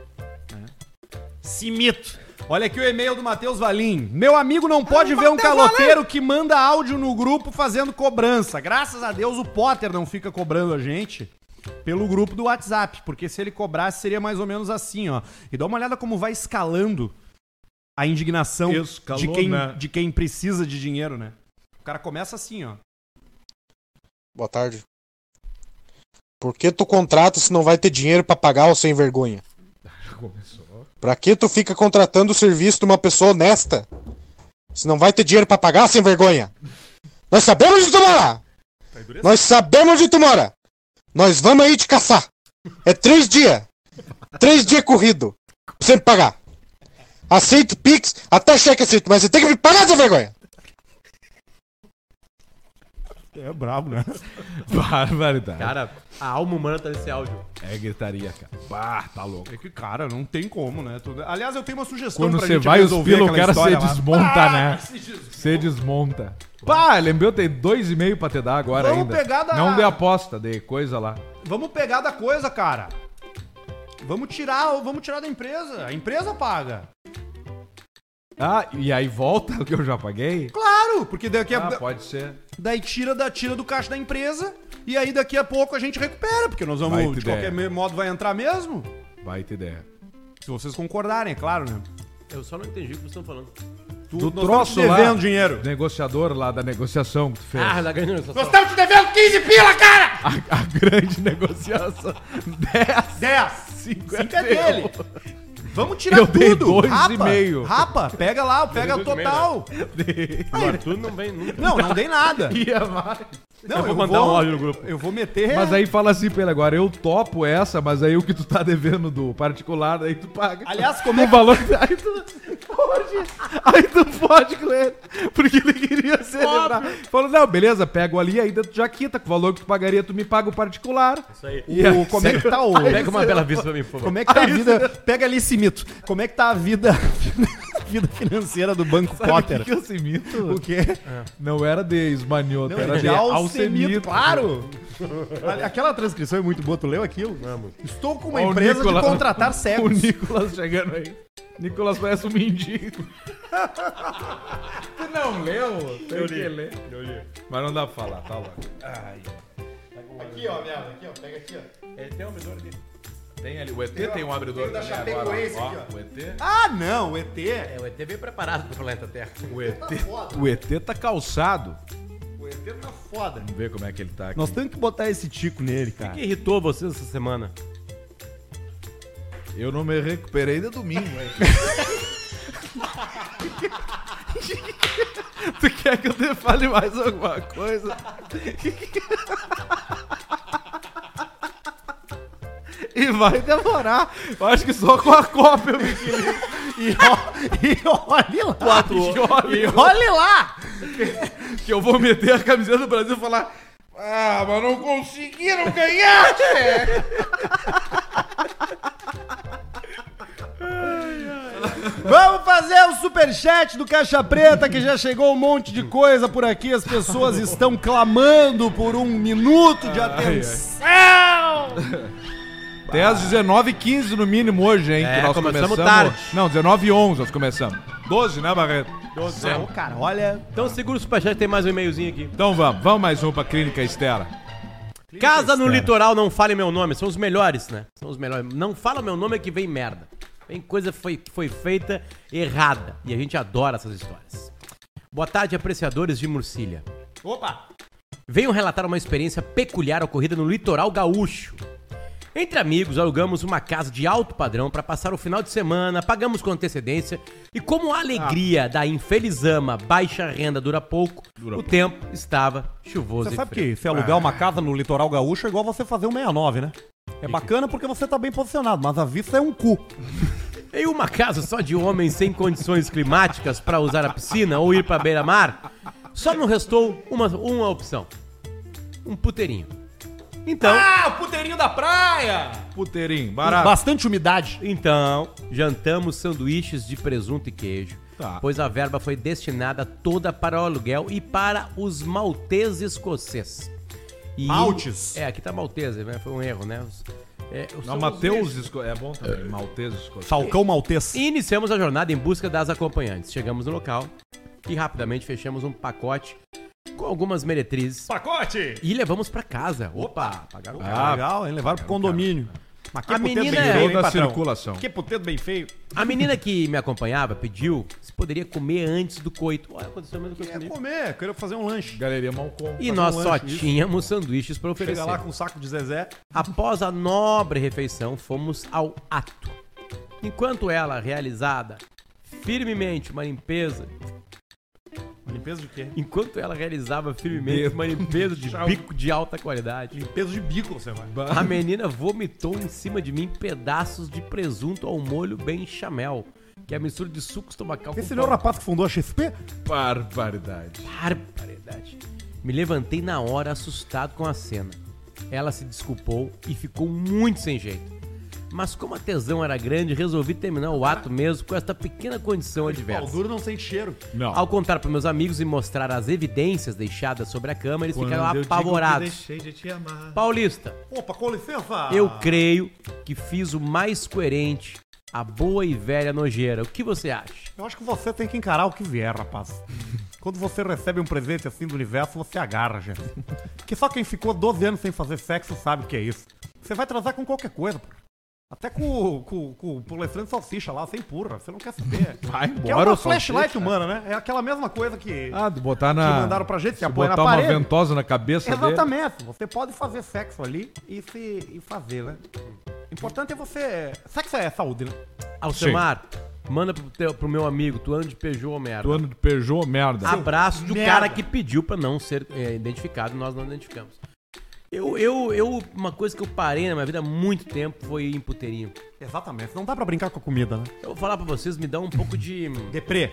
Cimito. Olha aqui o e-mail do Matheus Valim. Meu amigo não pode ver um caloteiro que manda áudio no grupo fazendo cobrança. Graças a Deus o Potter não fica cobrando a gente pelo grupo do WhatsApp, porque se ele cobrasse seria mais ou menos assim, ó. E dá uma olhada como vai escalando a indignação de quem precisa de dinheiro, né? O cara começa assim, ó. Boa tarde. Por que tu contrata se não vai ter dinheiro pra pagar o sem vergonha? Pra que tu fica contratando o serviço de uma pessoa honesta se não vai ter dinheiro pra pagar, sem vergonha? Nós sabemos onde tu mora! Nós sabemos onde tu mora! Nós vamos aí te caçar! É 3 dias! 3 dias corrido! Pra você me pagar! Aceito Pix, até cheque aceito, mas você tem que me pagar, sem vergonha! É brabo, né? Barbaridade. Cara, a alma humana tá nesse áudio. É gritaria, cara. Bah, tá louco. É que, cara, não tem como, né? Aliás, eu tenho uma sugestão Quando pra você gente vai os resolver pila, o aquela cara se história lá. desmonta, né? Você desmonta. Pá, lembrou, tem 2,5 pra te dar agora Vamos ainda. pegar da- Não de aposta, de coisa lá. Vamos pegar da coisa, cara. Vamos tirar da empresa. A empresa paga. Ah, e aí volta o que eu já paguei? Claro, porque daqui a... Pode ser. Daí tira do caixa da empresa e aí daqui a pouco a gente recupera, porque nós vamos, Baita de ideia. qualquer modo, vai entrar mesmo. Baita ideia. Se vocês concordarem, é claro, né? Eu só não entendi o que vocês estão falando. Do nós troço estamos lá, devendo dinheiro. negociador lá da negociação que tu fez. Ah, da grande negociação. Nós estamos te devendo 15 pila, cara! A grande negociação. 10. 5 é dele. Vamos tirar Eu dei tudo. 2,5. Rapa, pega lá, pega o total. O Arthur não vem nunca. Não dei nada. Ia mais. Não, Eu vou mandar um áudio no grupo. Eu vou meter. Mas aí fala assim pra ele agora, eu topo essa, mas aí o que tu tá devendo do particular, aí tu paga. Aliás, como é o que... valor que... Aí tu pode com ele. Porque ele queria celebrar. Falou, não, beleza, pego ali, ainda tu já quita, com o valor que tu pagaria, tu me paga o particular. Isso aí. Como é que tá o... Pega uma bela vista pra mim, por favor. Como é que tá a vida... Pega ali esse mito. Como é que tá a vida... vida financeira do Banco Potter? O que é esse mito? O quê? Não era de esmanhoto, Não, era de Alcemito, alcemito. claro! Aquela transcrição é muito boa, tu leu aquilo? Vamos. Estou com uma Ó, o empresa Nicolas- de contratar O cegos. Nicolas chegando aí. Nicolas parece um mendigo. Tu não leu? Tem que ler. Mas não dá pra falar, tá lá. Aqui, ó, merda, aqui, ó, pega aqui, ó. Ele tem um abridor ali. Tem ali, o ET tem um abridor da também Chapecoense agora. aqui, ó. O ET... Ah, não, o ET. É, o ET veio preparado pro planeta Terra. O ET tá calçado. O ET tá foda. Vamos ver como é que ele tá aqui. Nós temos que botar esse tico nele, cara. O que irritou vocês essa semana? Eu não me recuperei de domingo, hein? Tu quer que eu te fale mais alguma coisa? E vai demorar. Eu acho que só com a Copa eu me equilibro. E olhe lá. 4 horas. E olhe lá. Que eu vou meter a camiseta do Brasil e falar: ah, mas não conseguiram ganhar! Vamos fazer o superchat do Caixa Preta, que já chegou um monte de coisa por aqui. As pessoas estão clamando por um minuto de atenção. Tem às 19h15 no mínimo hoje, hein? É, que nós começamos tarde. Não, 19h11 nós começamos. 12, né, Barreto? Não, cara, olha. Então segura o superchat, tem mais um e-mailzinho aqui. Então vamos mais um pra Clínica Estera. Casa no Estera. Litoral, não fale meu nome. São os melhores, né? São os melhores. Não fala meu nome é que vem merda. Vem coisa que foi feita errada. E a gente adora essas histórias. Boa tarde, apreciadores de Murcília. Opa! Venho relatar uma experiência peculiar ocorrida no litoral gaúcho. Entre amigos, alugamos uma casa de alto padrão para passar o final de semana, pagamos com antecedência e como a alegria da infelizama baixa renda dura pouco, o tempo estava chuvoso Você e sabe frio. que se alugar uma casa no litoral gaúcho é igual você fazer um 69, né? É bacana porque você tá bem posicionado, mas a vista é um cu. Em uma casa só de homens sem condições climáticas para usar a piscina ou ir para beira-mar, só não restou uma opção. Um puteirinho. Então, o puteirinho da praia! Puteirinho, barato. Bastante umidade. Então, jantamos sanduíches de presunto e queijo, Tá. pois a verba foi destinada toda para o aluguel e para os malteses escocês. E Maltes? aqui tá maltese, né? Foi um erro, né? Não, Mateus é bom também. Maltese escocês. Salcão maltês. E iniciamos a jornada em busca das acompanhantes. Chegamos no local e rapidamente fechamos um pacote com algumas meretrizes Pacote! e levamos para casa. Opa, pagaram Ah, legal, hein? Levaram pro condomínio. Mas A puteiro menina bem é- feio, hein, Toda a patrão? circulação. Que puteiro bem feio. A menina que me acompanhava pediu se poderia comer antes do coito. Olha, aconteceu a mesma coisa Quer comigo. comer, quero fazer um lanche. Galeria Malcom. E fazer nós um só lanche, isso. tínhamos sanduíches para oferecer. Chega lá com um saco de Zezé. Após a nobre refeição, fomos ao ato. Enquanto ela realizada firmemente uma limpeza, Limpeza de quê? enquanto ela realizava firmemente uma limpeza de bico de alta qualidade, Limpeza de bico, você vai. a menina vomitou em cima de mim pedaços de presunto ao molho bechamel, que é a mistura de suco estomacal Esse não é o rapaz que fundou a XP? Barbaridade. barbaridade. Me levantei na hora assustado com a cena. Ela se desculpou e ficou muito sem jeito. Mas como a tesão era grande, resolvi terminar o ato mesmo com esta pequena condição Pau adversa. duro não sente cheiro. Não. Ao contar para meus amigos e mostrar as evidências deixadas sobre a cama, eles ficaram apavorados. Deixei de te amar. Paulista, Opa, com licença. eu creio que fiz o mais coerente, a boa e velha nojeira. O que você acha? Eu acho que você tem que encarar o que vier, rapaz. Quando você recebe um presente assim do universo, você agarra, gente. Porque só quem ficou 12 anos sem fazer sexo sabe o que é isso. Você vai transar com qualquer coisa, pô. Até com o Polefrante Salsicha lá, você empurra, você não quer saber. Vai embora, Que é uma o flashlight Salsicha. humana, né? É aquela mesma coisa que... De botar que mandaram pra gente, se apoia na botar uma parede. ventosa na cabeça dele. Exatamente. Você pode fazer sexo ali e fazer, né? O importante é você... Sexo é saúde, né? Alcemar, manda pro meu amigo, tu anda de Peugeot, merda. Tu ano de Peugeot, merda. Abraço do merda. cara que pediu pra não ser identificado, nós não identificamos. Uma coisa que eu parei na minha vida há muito tempo foi ir em puteirinho. Exatamente. Não dá pra brincar com a comida, né? Eu vou falar pra vocês, me dá um pouco de... Deprê.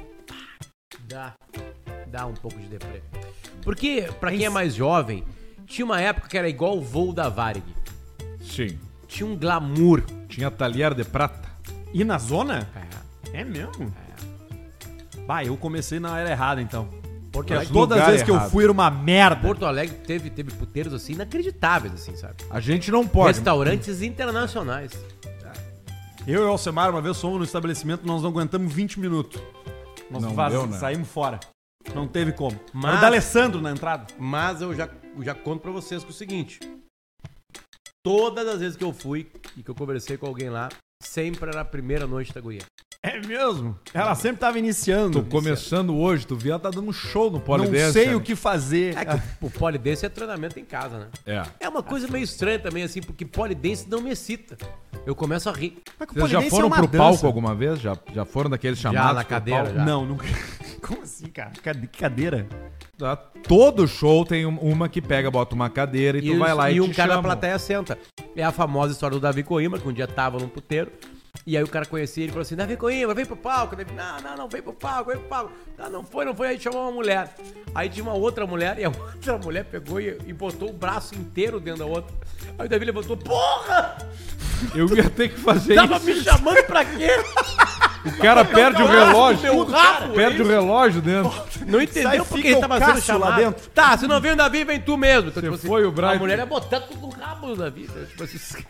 Dá um pouco de deprê. Porque, pra quem é mais jovem, tinha uma época que era igual o voo da Varig. Sim. Tinha um glamour. Tinha talher de prata. E na zona? É mesmo? Bah, eu comecei na era errada, então. Porque Alegre, todas as lugar vezes que eu errado. fui era uma merda. Porto Alegre teve puteiros assim inacreditáveis, assim, sabe? A gente não pode. Restaurantes internacionais. Eu e o Alcemar, uma vez fomos no estabelecimento, nós não aguentamos 20 minutos. Nós Não deu, né? saímos fora. Não teve como. Mas- Era o D'Alessandro na entrada. Mas eu já conto pra vocês que é o seguinte. Todas as vezes que eu fui e que eu conversei com alguém lá, sempre era a primeira noite da guria. É mesmo? Ela sempre tava iniciando. Tô começando hoje, tu viu, ela tá dando um show no Não Polidense. sei o que fazer. É que o polidense é treinamento em casa, né? É. É uma coisa meio estranha também, assim, porque polidense não me excita. Eu começo a rir. Mas que o Vocês já polidense foram é uma pro dança. palco alguma vez? Já foram daqueles chamados? na pro cadeira, palco? já. Não, nunca. Como assim, cara? Que cadeira? Tá, todo show tem uma que pega, bota uma cadeira e tu vai lá e um te cara da chamam. plateia senta. É a famosa história do Davi Coimbra, que um dia tava num puteiro. E aí o cara conhecia ele e falou assim: Davi Coimbra, vem pro palco. Davi, não, vem pro palco. Não foi. Aí chamou uma mulher. Aí tinha uma outra mulher e a outra mulher pegou e botou o braço inteiro dentro da outra. Aí o Davi levantou: porra! Eu ia ter que fazer Tava isso. me chamando pra quê? O cara perde o relógio. Meu rabo, Perde o relógio dentro. Não entendeu Sai, porque fica ele o tava sendo Cássio lá chamado. dentro. Tá, se não veio o Davi, vem tu mesmo. Então, Você foi o Brian. A mulher ia botar tudo no rabo do Davi. Então, tipo assim,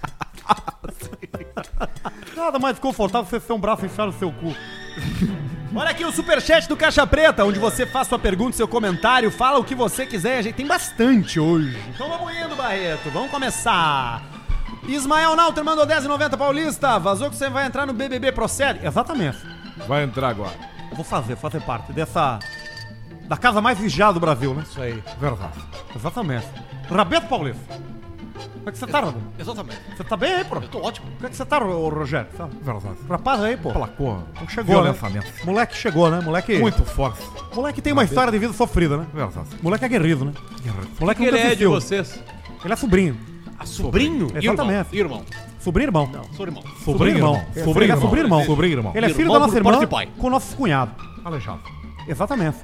Nada mais confortável você ter um braço enfiado no seu cu. Olha aqui o superchat do Caixa Preta, onde você faz sua pergunta, seu comentário, fala o que você quiser. A gente tem bastante hoje. Então vamos indo, Barreto. Vamos começar. Ismael Nauter mandou 10,90 Paulista. Vazou que você vai entrar no BBB, procede? Exatamente. Vai entrar agora. Eu vou fazer parte dessa... Da casa mais vigiada do Brasil, né? isso aí. Verdade. Exatamente. Rabeto Paulista. Como é que você tá, Rabeto? Exatamente. Você tá bem aí, pô? Eu tô ótimo. Como é que você tá, Rogério? Tá? Verdade. Rapaz aí, pô. Placou. Então chegou, né? Violentamente. Moleque chegou, né? Moleque... Muito forte. Moleque tem uma história de vida sofrida, né? Verdade. Moleque é aguerrido, né? Moleque Que ele nunca é de assistiu. vocês? Ele é sobrinho. Sobrinho? Exatamente. Irmão. Sobrinho irmão. Não, sou irmão. Sobrinho irmão. Ele é sobrinho irmão. Sobrinho irmão. Ele é filho Irmão da nossa por irmã parte de pai. com o nosso cunhado. Aleijado. Exatamente.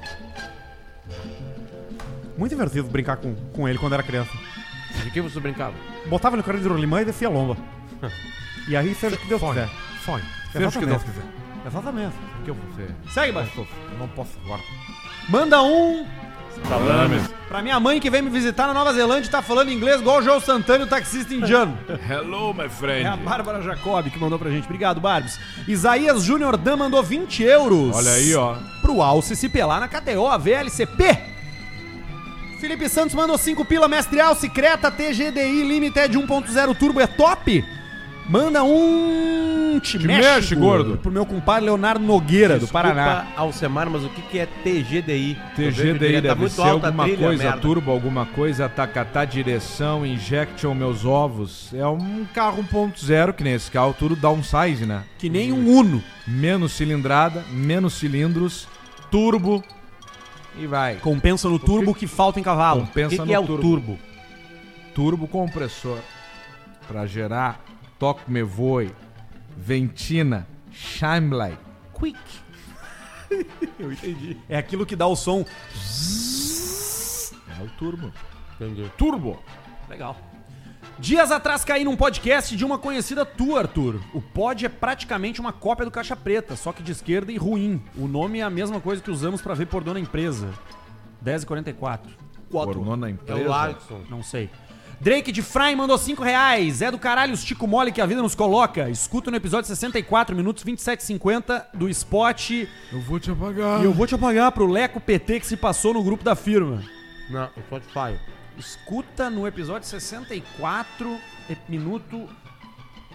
Muito divertido brincar com ele quando era criança. De que você brincava? Botava ele no carrinho de rolimã e descia a lomba. E aí seja o que Deus quiser. Foi. Seja o que Deus quiser. Exatamente. O que eu vou fazer? Segue, Baixo. Eu não posso agora. Manda um Salames. pra minha mãe que vem me visitar na Nova Zelândia e tá falando inglês igual o João Santana e o taxista indiano. Hello, my friend. É a Bárbara Jacob que mandou pra gente. Obrigado, Barbs. Isaías Júnior Dan mandou 20 euros. Olha aí, ó. Pro Alce se pelar na KTO, a VLCP. Felipe Santos mandou 5 pila, Mestre Alce, Creta, TGDI, Limited 1.0 Turbo é top. Manda um... Te mexe, gordo. Pro meu compadre Leonardo Nogueira, do Paraná. Desculpa, Alcemar, mas o que é TGDI? TGDI deve ser alguma trilha, coisa, merda. turbo, alguma coisa, tacatá, direção, injection, meus ovos. É um carro 1.0, que nem esse carro, tudo downsize, né? Que nem um Uno. Menos cilindrada, menos cilindros, turbo e vai. Compensa no turbo que falta em cavalo. O Compensa que no é o turbo. turbo? Turbo compressor para gerar toque me voe, ventina, shine quick. Eu entendi. É aquilo que dá o som. É o turbo. Entendi. Turbo. Legal. Dias atrás caí num podcast de uma conhecida tua, Arthur. O pod é praticamente uma cópia do Caixa Preta, só que de esquerda e ruim. O nome é a mesma coisa que usamos pra ver pornô na empresa. 10h44. Pornô na É empresa. o Larson. Não sei. Drake de Fry mandou 5 reais. É do caralho os Tico Mole que a vida nos coloca. Escuta no episódio 64, minutos 27:50 do spot. Eu vou te apagar. E eu vou te apagar pro Leco PT que se passou no grupo da firma. Não, o Spotify. Escuta no episódio 64, minuto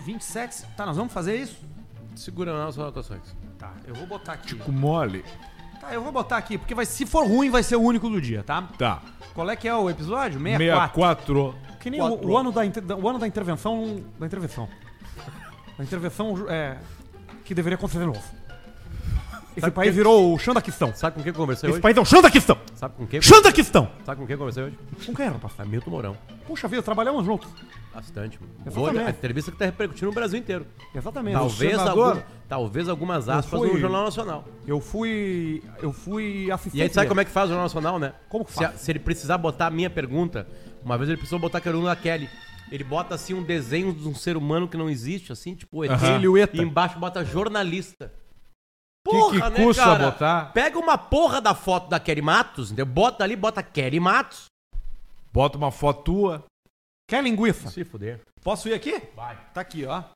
27. Tá, nós vamos fazer isso? Segura nas anotações. Tá, eu vou botar aqui. Tico mole. Tá, eu vou botar aqui, porque se for ruim, vai ser o único do dia, tá? Tá. Qual é que é o episódio? 64. 64. Que nem o ano da intervenção. Da intervenção. Da intervenção que deveria acontecer de novo. Esse país virou o Xandaquistão. Sabe com quem eu conversei Esse hoje? país é o Xandaquistão. Sabe com quem? Xandaquistão. Sabe com quem eu conversei hoje? Com quem, rapaz? Hamilton Mourão. Puxa vida, trabalhamos juntos. Bastante. Exatamente. A entrevista que tá repercutindo no Brasil inteiro. Exatamente. Talvez algumas aspas no Jornal Nacional. Eu fui assistente. E aí sabe como é que faz o Jornal Nacional, né? Como que faz? Se ele precisar botar a minha pergunta, uma vez ele precisou botar a pergunta da Kelly. Ele bota assim um desenho de um ser humano que não existe, assim, tipo ET, e embaixo bota jornalista. Porra, que custa botar? Pega uma porra da foto da Kelly Matos, entendeu? Bota ali, bota Kelly Matos. Bota uma foto tua. Quer linguiça? Se fuder. Posso ir aqui? Vai. Tá aqui, ó.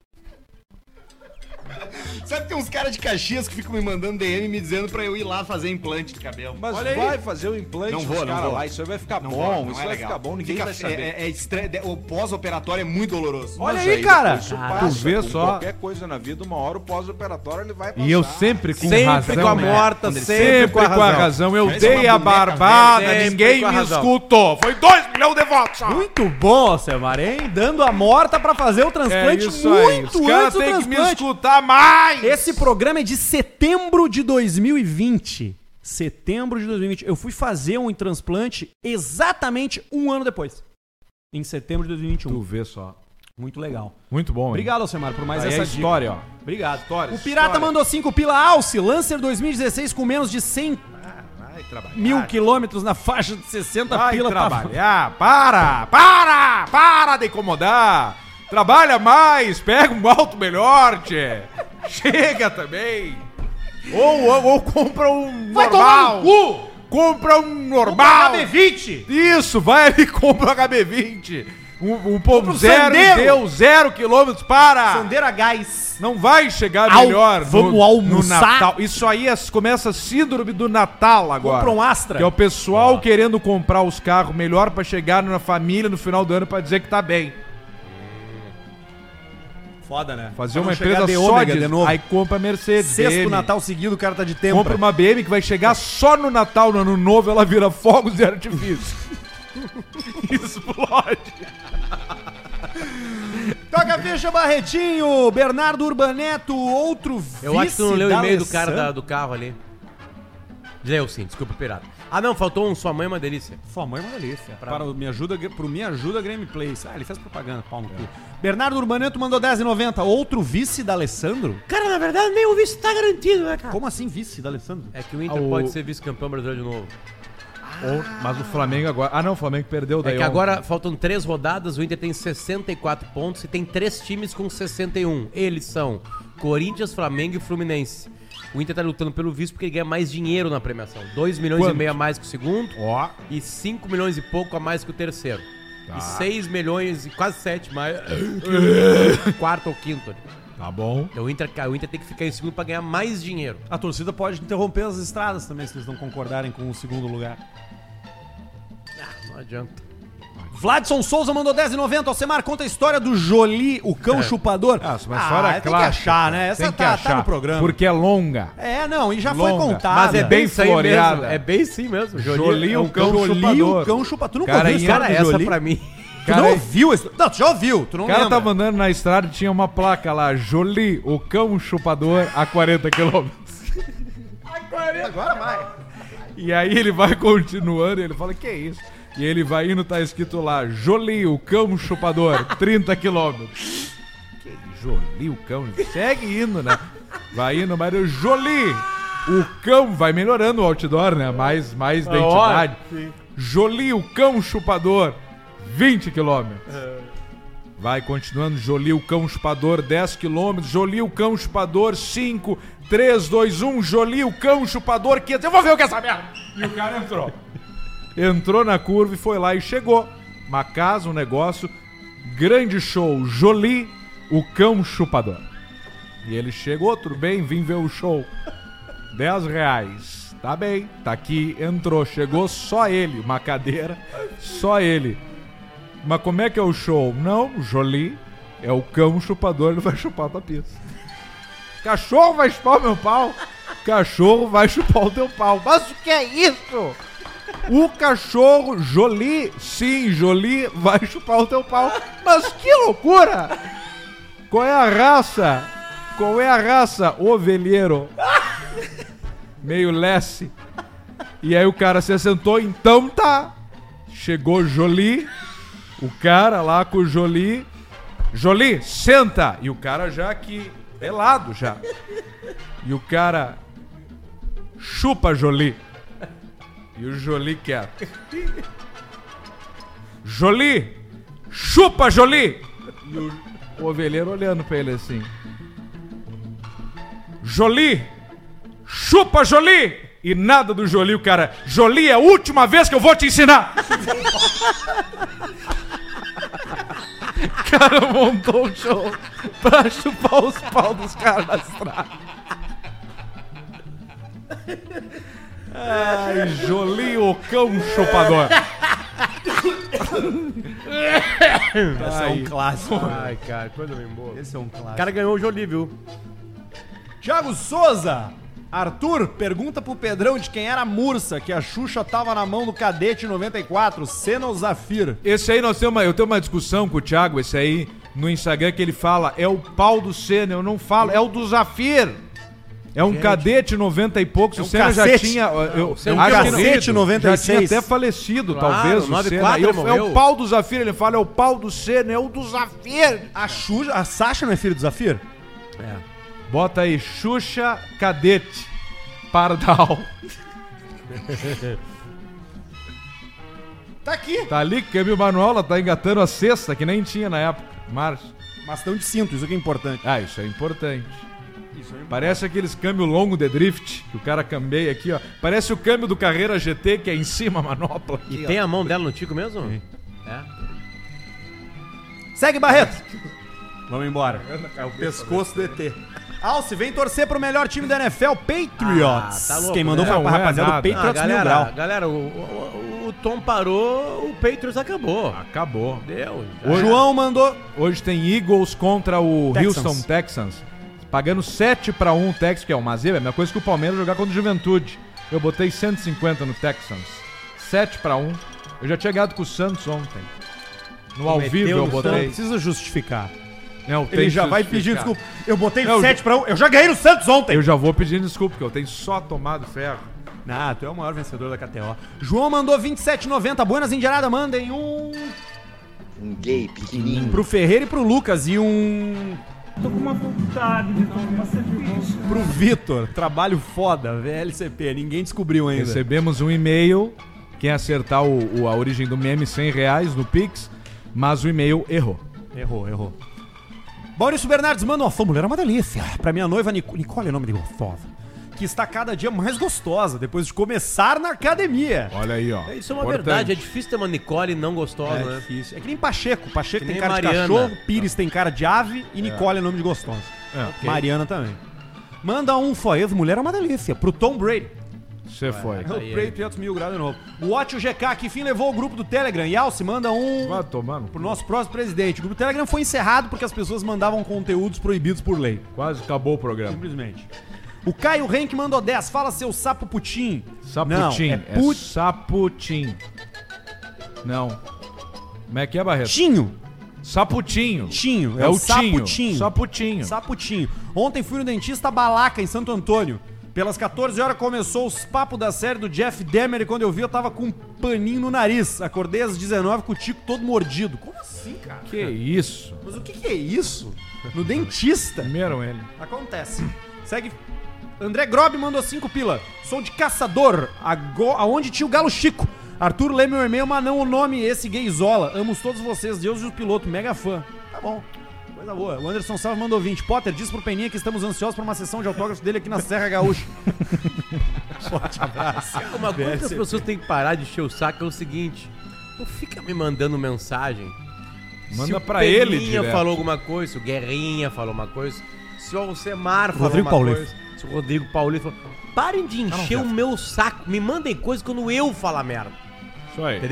Sabe que tem uns caras de Caxias que ficam me mandando DM me dizendo pra eu ir lá fazer implante de cabelo. Mas Olha vai aí. fazer o implante Não dos vou. caras lá. Isso aí vai ficar bom, isso vai ficar bom, ninguém vai saber. O pós-operatório é muito doloroso. Olha aí, cara. Tu vê só. Qualquer coisa na vida, uma hora o pós-operatório ele vai passar. E eu sempre com sempre razão. Com a morta, sempre com a razão. Eu dei a barbada, ninguém me escutou. Foi 2 milhões de votos. Muito bom, Alcemar, hein? Dando a morta pra fazer o transplante muito Os caras têm que me escutar mais. Esse programa é de setembro de 2020. Setembro de 2020. Eu fui fazer um transplante exatamente um ano depois. Em setembro de 2021. Tu vê só. Muito legal. Muito bom, hein? Obrigado, Alcemar, por mais aí essa é história, dica. ó. Obrigado. História, o Pirata mandou 5 pila. Alce, Lancer 2016 com menos de 100 mil quilômetros na faixa de 60 vai pila. Trabalhar. Para de incomodar. Trabalha mais, pega um alto melhor, tchê. Chega também. Ou compra um normal. Compra um normal. Compra HB20. Isso, vai ali e compra um HB20. Um ponto zero e deu 0 km para. Sandeiro a gás. Não vai chegar melhor vamos almoçar. No Natal. Isso aí começa a síndrome do Natal agora. Compra um Astra. Que é o pessoal querendo comprar os carros melhor pra chegar na família no final do ano pra dizer que tá bem. Foda, né? Fazer uma empresa só de novo. Aí compra Mercedes. Sexto Natal seguido, o cara tá de tempo. Compra uma BM que vai chegar só no Natal, no Ano Novo, ela vira fogos de artifício. Explode. Toca ficha, Barretinho. Bernardo Urbaneto, outro vice. Eu acho que tu não leu o e-mail do Alessandro. cara do carro ali. Leu sim, desculpa, pirata. Ah não, faltou um Sua Mãe é uma Delícia. Sua Mãe é uma delícia. Para o Me Ajuda Gameplays. Ah, ele fez propaganda, pau no cu. Bernardo Urbaneto mandou 10,90. Outro vice da Alessandro? Cara, na verdade, nem o vice tá garantido, né, cara? Como assim vice da Alessandro? É que o Inter pode ser vice-campeão brasileiro de novo. Mas o Flamengo agora... Ah, não, o Flamengo perdeu daí. É que agora faltam 3 rodadas, o Inter tem 64 pontos e tem 3 times com 61. Eles são Corinthians, Flamengo e Fluminense. O Inter tá lutando pelo vice porque ele ganha mais dinheiro na premiação. 2 milhões e meio a mais que o segundo. E 5 milhões e pouco a mais que o terceiro. E 6 milhões e quase 7 mais que o quarto ou quinto. Tá bom. Então o Inter tem que ficar em segundo pra ganhar mais dinheiro. A torcida pode interromper as estradas também, se eles não concordarem com o segundo lugar. Não adianta. Vladson Souza mandou 10,90. Alcemar, conta a história do Jolie, o cão chupador. Essa história é tem que achar, né? Essa tá no programa. Porque é longa. É, não, e já foi contada. Mas é bem floreada. Mesmo. É bem sim mesmo. Jolie, o cão chupador. Jolie, o cão chupador. Tu nunca ouviu cara, essa pra mim. Tu não ouviu isso? Não, tu já ouviu, tu não lembra. O cara tava andando na estrada e tinha uma placa lá, Jolie, o cão chupador a 40 km. Agora vai. E aí ele vai continuando e ele fala, que é isso? E ele vai indo, tá escrito lá, Jolie, o cão chupador, 30 km. Que Jolie, o cão, segue indo, né? Vai indo, mas o Jolie, o cão, vai melhorando o outdoor, né? Mais identidade. Jolie, o cão chupador, 20 km. Vai continuando, Jolie, o cão chupador, 10 km. Jolie, o cão chupador, 5, 3, 2, 1. Jolie, o cão chupador, 500. Eu vou ver o que é essa merda. E o cara entrou. Entrou na curva e foi lá e chegou. Uma casa, um negócio. Grande show. Jolie, o cão chupador. E ele chegou, tudo bem, vim ver o show. R$10. Tá bem, tá aqui, entrou, chegou só ele, uma cadeira, só ele. Mas como é que é o show? Não, Jolie, É o cão chupador, ele vai chupar a tua pizza. Cachorro vai chupar o meu pau. Cachorro vai chupar o teu pau. Mas o que é isso? O cachorro Jolie, sim, Jolie vai chupar o teu pau. Mas que loucura! Qual é a raça? Qual é a raça? Ovelheiro. Meio lesse. E aí o cara se assentou, então tá. Chegou Jolie, o cara lá com o Jolie. Jolie, senta! E o cara já aqui, pelado já. E o cara chupa Jolie. E o Jolie quieto. Jolie, chupa Jolie! E o ovelheiro olhando pra ele assim. Jolie, chupa Jolie! E nada do Jolie, o cara. Jolie, é a última vez que eu vou te ensinar! O cara montou um show pra chupar os pau dos caras na estrada. Ai, Jolie, o cão chupador. Esse é um clássico. Ai, cara, coisa bem boa. Esse é um clássico. O cara ganhou o Jolie, viu? Thiago Souza. Arthur, pergunta pro Pedrão de quem era a Mursa, que a Xuxa tava na mão do Cadete 94, Senna ou Zafir. Esse aí eu tenho uma discussão com o Thiago, esse aí, no Instagram, que ele fala, é o pau do Senna, eu não falo, é o do Zafir. É um Cadete 90 e poucos, o Senna já tinha... É um Cacete 96. Já tinha até falecido, Claro, talvez, o 94 Senna. morreu. É o pau do Zafir, ele fala, é o pau do Senna, é o do Zafir. A Xuxa, a Sasha não é filha do Zafir? É. Bota aí, Xuxa Cadete Pardal. Tá aqui. Tá ali, câmbio manual, ela tá engatando a sexta, que nem tinha na época. Marcha. Bastão de cinto, isso aqui é importante. Ah, isso é importante. Parece aqueles câmbio longo de drift, que o cara cambeia aqui, ó. Parece o câmbio do Carreira GT, que é em cima a manopla. Aqui, E ó. tem a mão dela no Tico mesmo? É. Segue, Barreto. Vamos embora. É o pescoço do ET. Alce, vem torcer pro melhor time da NFL, Patriots. tá louco, Quem mandou né? foi a Não é rapaziada do nada. Patriots Mil Grau. Galera, o Tom parou, o Patriots acabou. Acabou. Deu. O João mandou... Hoje tem Eagles contra o Texans. Houston Texans. Pagando 7-1 o Texans, que é uma zebra, é a mesma coisa que o Palmeiras jogar contra o Juventude. Eu botei 150 no Texans. 7-1. Eu já tinha ganhado com o Santos ontem. No ao vivo eu Não botei. precisa justificar. Não, tem Ele que já vai justificar. pedir desculpa. Eu botei Não, 7-1. Eu já ganhei no Santos ontem. Eu já vou pedindo desculpa, porque eu tenho só tomado ferro. Ah, tu é o maior vencedor da KTO. João mandou 27,90. Buenas Indiarada, mandem um gay pequenininho. pro Ferreira e pro Lucas e Tô com uma vontade de tomar uma cerveja. pro Vitor. Trabalho foda, VLCP. Ninguém descobriu ainda. Recebemos um e-mail. Quem acertar a origem do meme, R$100 no Pix, mas o e-mail errou. Errou. Maurício Bernardes manda uma mulher é uma delícia. Pra minha noiva Nicole é nome de gostosa. Que está cada dia mais gostosa depois de começar na academia. Olha aí, ó. Isso é uma Importante. verdade, é difícil ter uma Nicole não gostosa, É né? difícil. É que nem Pacheco. Pacheco Que tem nem cara de Mariana. cachorro, Pires tem cara de ave e Nicole é nome de gostosa. É. Mariana também. Manda um foiz, mulher é uma delícia. Pro Tom Brady. Você foi. O Patriots Mil Grau de novo. O Watch GK, que fim levou o grupo do Telegram. E Alce manda um Vai tomando. pro nosso próximo presidente. O grupo do Telegram foi encerrado porque as pessoas mandavam conteúdos proibidos por lei. Quase acabou o programa. Simplesmente. O Caio Henk mandou 10. Fala, seu sapo putim. Saputim. Não, É saputim. Não. Como é que é, Barreto? Tinho. Saputinho. Tinho. É o saputinho. Tinho. Saputinho. Saputinho. Ontem fui no dentista Balaca, em Santo Antônio. Pelas 14 horas começou os papos da série do Jeff Demer e quando eu vi eu tava com um paninho no nariz. Acordei às 19 com o tico todo mordido. Como assim, cara? Que isso? Mas o que é isso? No dentista? Comeram ele. Acontece. Segue. André Grob mandou 5 pila. Sou de Caçador, aonde tinha o Galo Chico. Arthur lê meu e-mail, mas não o nome esse gayzola. Amo todos vocês, Deus e o piloto, mega fã. Tá bom. Coisa boa. O Anderson Salve mandou 20. Potter, diz pro Peninha que estamos ansiosos por uma sessão de autógrafos dele aqui na Serra Gaúcha. Forte abraço. Uma coisa que as pessoas têm que parar de encher o saco é o seguinte: não fica me mandando mensagem. Manda pra ele, Se o Peninha direto. falou alguma coisa, se o Guerrinha falou uma coisa, se o Alcemar falou Rodrigo uma Paulista. coisa, se o Rodrigo Paulista falou... Parem de encher o meu saco. Me mandem coisas quando eu falar merda. Isso aí. Entendeu?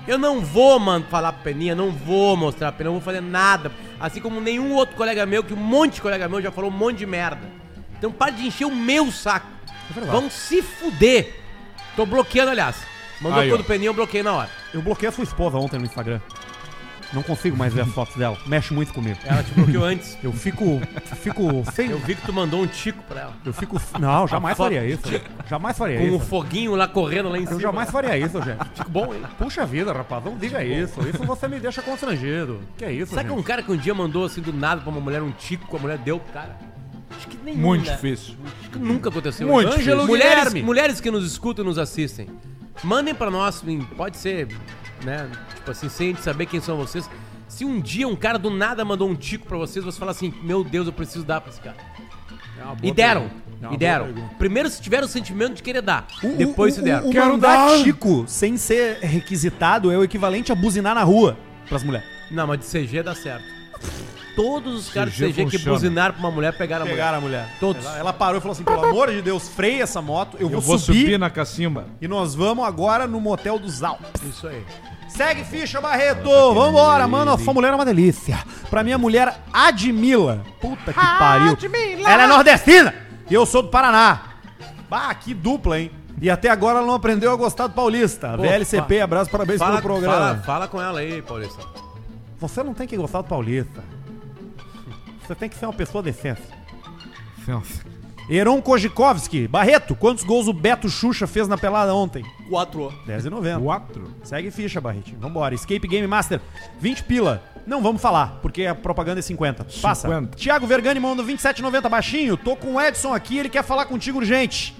Eu não vou, mano, falar pra Peninha, não vou mostrar pra Peninha, não vou fazer nada. Assim como nenhum outro colega meu, que um monte de colega meu já falou um monte de merda. Então para de encher o meu saco. Vão se fuder. Tô bloqueando, aliás. Mandou Aí, tudo ó. Peninha, eu bloqueei na hora. Eu bloqueei a sua esposa ontem no Instagram. Não consigo mais ver as fotos dela. Mexe muito comigo. Ela te bloqueou antes. Eu fico sem... Eu vi que tu mandou um tico pra ela. Eu fico... Não, jamais faria isso. Jamais faria isso. Com o foguinho lá correndo lá em cima. Eu jamais faria isso, gente. Tico bom, hein? Puxa vida, rapaz, não diga isso. Isso você me deixa constrangido. Que é isso, Sabe que gente? um cara que um dia mandou assim do nada pra uma mulher um tico, a mulher deu pro cara? Acho que nenhum, Muito né? difícil. Acho que nunca aconteceu. Muito isso. difícil. Mulheres que nos escutam e nos assistem, mandem pra nós, pode ser, né, tipo assim, sem a gente saber quem são vocês. Se um dia um cara do nada mandou um tico pra vocês, você fala assim, meu Deus, eu preciso dar pra esse cara. E deram. E deram. Primeiro se tiveram o sentimento de querer dar. Depois se deram. O mandar tico sem ser requisitado é o equivalente a buzinar na rua pras mulheres. Não, mas de CG dá certo. Todos os caras de CG CG que funciona. buzinaram pra uma mulher pegaram a mulher. Pegaram a mulher. Todos. Ela parou e falou assim, pelo amor de Deus, freia essa moto, eu Eu vou subir na cacimba. e nós vamos agora no Motel dos Alpes. Isso aí. Segue ficha, Barreto! Vambora, mano, essa mulher é uma delícia. Pra minha mulher, Admila. Puta que pariu. Admila. Ela é nordestina e eu sou do Paraná. Bah, que dupla, hein? E até agora ela não aprendeu a gostar do paulista. Pô, VLCP, abraço, parabéns pelo programa. Fala com ela aí, Paulista. Você não tem que gostar do paulista. Você tem que ser uma pessoa decente. Heron Kojikovski. Barreto, quantos gols o Beto Xuxa fez na pelada ontem? 4. 10,90. 4. Segue ficha, Barretinho. Vambora. Escape Game Master, 20 pila. Não vamos falar, porque a propaganda é 50. Passa. 50. Thiago Vergani manda 27,90 baixinho. Tô com o Edson aqui, ele quer falar contigo urgente.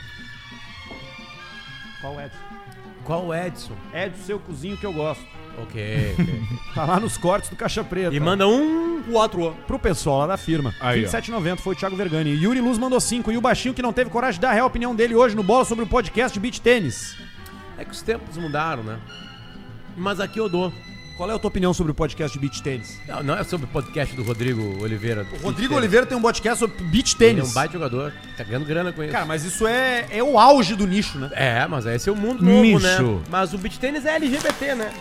Qual Edson? Qual Edson? Edson, seu cozinho que eu gosto. Ok. Tá lá nos cortes do Caixa Preta. E manda um 4. Pro pessoal lá da firma. Aí, 27,90 foi o Thiago Vergani. Yuri Luz mandou 5. E o baixinho que não teve coragem de dar a real opinião dele hoje no Bola sobre o podcast de beach tênis. É que os tempos mudaram, né? Mas aqui eu dou. Qual é a tua opinião sobre o podcast de beach tênis? Não é sobre o podcast do Rodrigo Oliveira. O Rodrigo Oliveira tem um podcast sobre beach tênis. Ele é um baita jogador. Tá ganhando grana com isso. Cara, mas isso é o auge do nicho, né? É, mas esse é o mundo novo, Nicho. né? Mas o beach tênis é LGBT, né?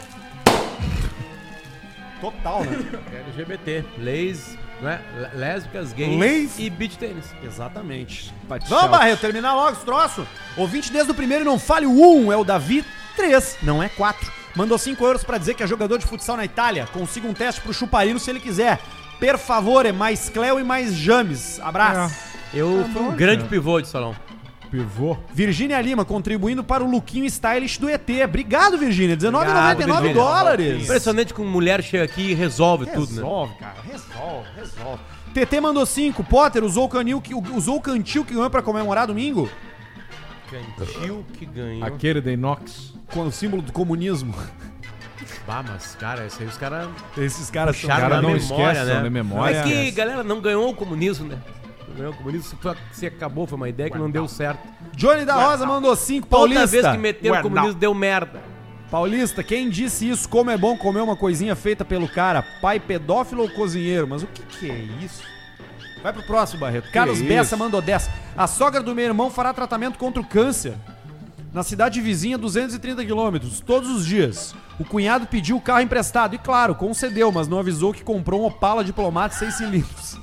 Total, né? LGBT. Leis, né? Lésbicas, gays Leis. e beach tênis. Exatamente. Vamos, Barreto, terminar logo esse troço. Ouvinte desde o primeiro e não fale o 1, é o Davi 3, não é 4. Mandou 5 euros pra dizer que é jogador de futsal na Itália. Consiga um teste pro Chuparino se ele quiser. Per favor, é mais Cleo e mais James. Abraço. Eu fui um grande pivô de salão. Pivô. Virgínia Lima contribuindo para o lookinho stylish do ET. Obrigado, Virgínia. Obrigado, $19,99 Virgínia. dólares. Impressionante como mulher chega aqui e resolve tudo, né? Resolve, cara. Resolve. TT mandou 5. Potter usou o cantil que ganhou pra comemorar domingo? Cantil que ganhou. Aquele da inox. Com o símbolo do comunismo. Bah, mas, cara, esse aí os caras Esses caras são... puxaram cara na não memória, esquecem, né? né? Memória. É que, galera, não ganhou o comunismo, né? Não ganhou o comunismo, se acabou, foi uma ideia que não deu certo. Johnny da Rosa mandou 5. Toda Paulista. vez que meteram o comunismo, deu merda. Paulista, quem disse isso? Como é bom comer uma coisinha feita pelo cara? Pai pedófilo ou cozinheiro? Mas o que é isso? Vai pro próximo, Barreto. Carlos Bessa mandou 10. A sogra do meu irmão fará tratamento contra o câncer na cidade vizinha, 230 quilômetros, todos os dias. O cunhado pediu o carro emprestado e, claro, concedeu, mas não avisou que comprou um Opala Diplomata 6 cilindros.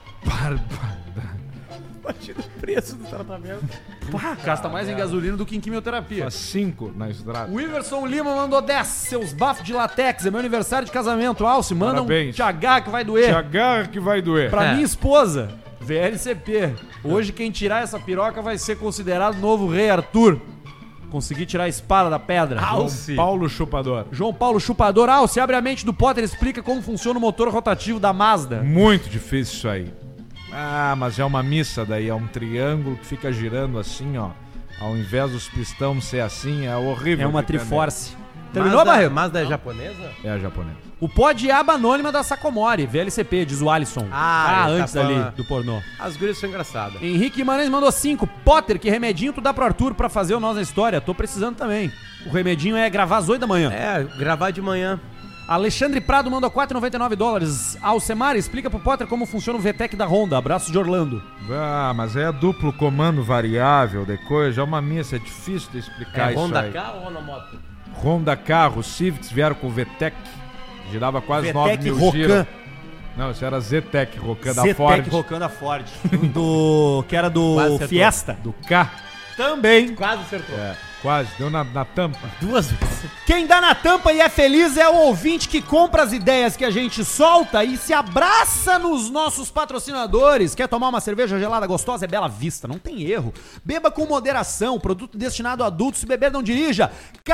Imagina o preço do tratamento. Pá, gasta mais em gasolina do que em quimioterapia. Faz 5 na estrada. O Iverson Lima mandou 10. Seus bafos de latex. É meu aniversário de casamento. Alce, manda Parabéns. um TH que vai doer. Te agarra que vai doer. Pra É. minha esposa, VLCP. Hoje quem tirar essa piroca vai ser considerado o novo rei Arthur. Consegui tirar a espada da pedra. Alce. Paulo Chupador. João Paulo Chupador. Alce, abre a mente do Potter e explica como funciona o motor rotativo da Mazda. Muito difícil isso aí. Ah, mas é uma missa daí, é um triângulo que fica girando assim, ó. Ao invés dos pistões ser assim, é horrível. É uma de entender. Triforce. Terminou, Barreto? Mazda é japonesa? É a japonesa. O pod aba anônima da Sacomori, VLCP, diz o Alisson. Antes tá falando. ali do pornô. As gurias são engraçadas. Henrique Guimarães mandou 5. Potter, que remedinho tu dá pro Arthur pra fazer o Nós na História? Tô precisando também. O remedinho é gravar às 8 da manhã. É, gravar de manhã. Alexandre Prado mandou $4,99. Alcemar, explica pro Potter como funciona o VTEC da Honda. Abraço de Orlando. Ah, mas é duplo comando variável de coisa, é uma missa, é difícil de explicar isso Honda aí. K ou Honda Moto? Honda Carros, Civics vieram com VTEC. Girava quase VTEC 9 mil Rocan. giros. Não, isso era ZTEC, Rocan da ZTEC Ford. Rocan da Ford. Que era do Quase acertou. Fiesta. Do K. Também. Quase acertou. Quase, deu na tampa. 2 vezes. Quem dá na tampa e é feliz é o ouvinte que compra as ideias que a gente solta e se abraça nos nossos patrocinadores. Quer tomar uma cerveja gelada gostosa? É Bela Vista, não tem erro. Beba com moderação, produto destinado a adultos, se beber não dirija.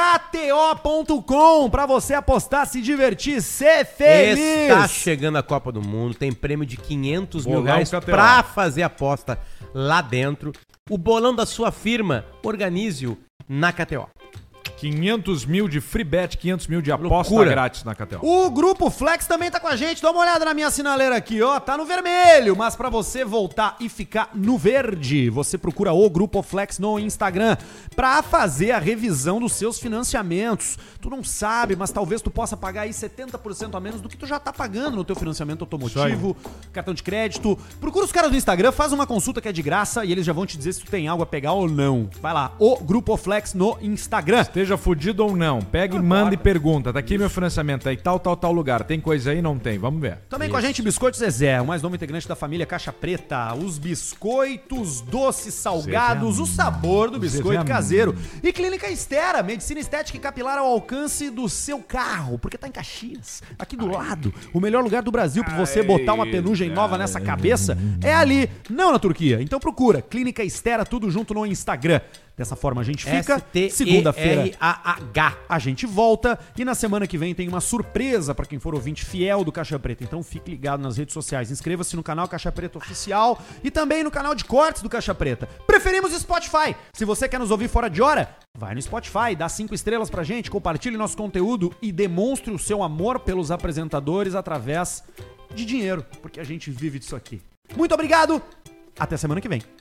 KTO.com, pra você apostar, se divertir, ser feliz. Está chegando a Copa do Mundo, tem prêmio de 500 mil Bolão reais KTO. pra fazer aposta lá dentro. O bolão da sua firma, organize-o na KTO. 500 mil de free bet, 500 mil de aposta Loucura. grátis na KTO. O Grupo Flex também tá com a gente. Dá uma olhada na minha sinaleira aqui, ó. Tá no vermelho, mas pra você voltar e ficar no verde, você procura o Grupo Flex no Instagram pra fazer a revisão dos seus financiamentos. Tu não sabe, mas talvez tu possa pagar aí 70% a menos do que tu já tá pagando no teu financiamento automotivo, cartão de crédito. Procura os caras no Instagram, faz uma consulta que é de graça e eles já vão te dizer se tu tem algo a pegar ou não. Vai lá, o Grupo Flex no Instagram. Esteja fudido ou não, pega e manda e pergunta. Tá aqui meu financiamento, aí tal lugar. Tem coisa aí? Não tem, vamos ver. Também com a gente, Biscoitos Zezé, o mais novo integrante da família Caixa Preta. Os biscoitos doces salgados, o sabor do biscoito caseiro. E Clínica Estera, medicina estética e capilar ao alcance do seu carro, porque tá em Caxias, aqui do lado. O melhor lugar do Brasil pra você botar uma penugem nova nessa cabeça é ali, não na Turquia. Então procura, Clínica Estera, tudo junto no Instagram. Dessa forma a gente fica, segunda-feira a gente volta e na semana que vem tem uma surpresa pra quem for ouvinte fiel do Caixa Preta. Então fique ligado nas redes sociais, inscreva-se no canal Caixa Preta Oficial e também no canal de cortes do Caixa Preta. Preferimos Spotify. Se você quer nos ouvir fora de hora, vai no Spotify, dá 5 estrelas pra gente, compartilhe nosso conteúdo e demonstre o seu amor pelos apresentadores através de dinheiro, porque a gente vive disso aqui. Muito obrigado, até semana que vem.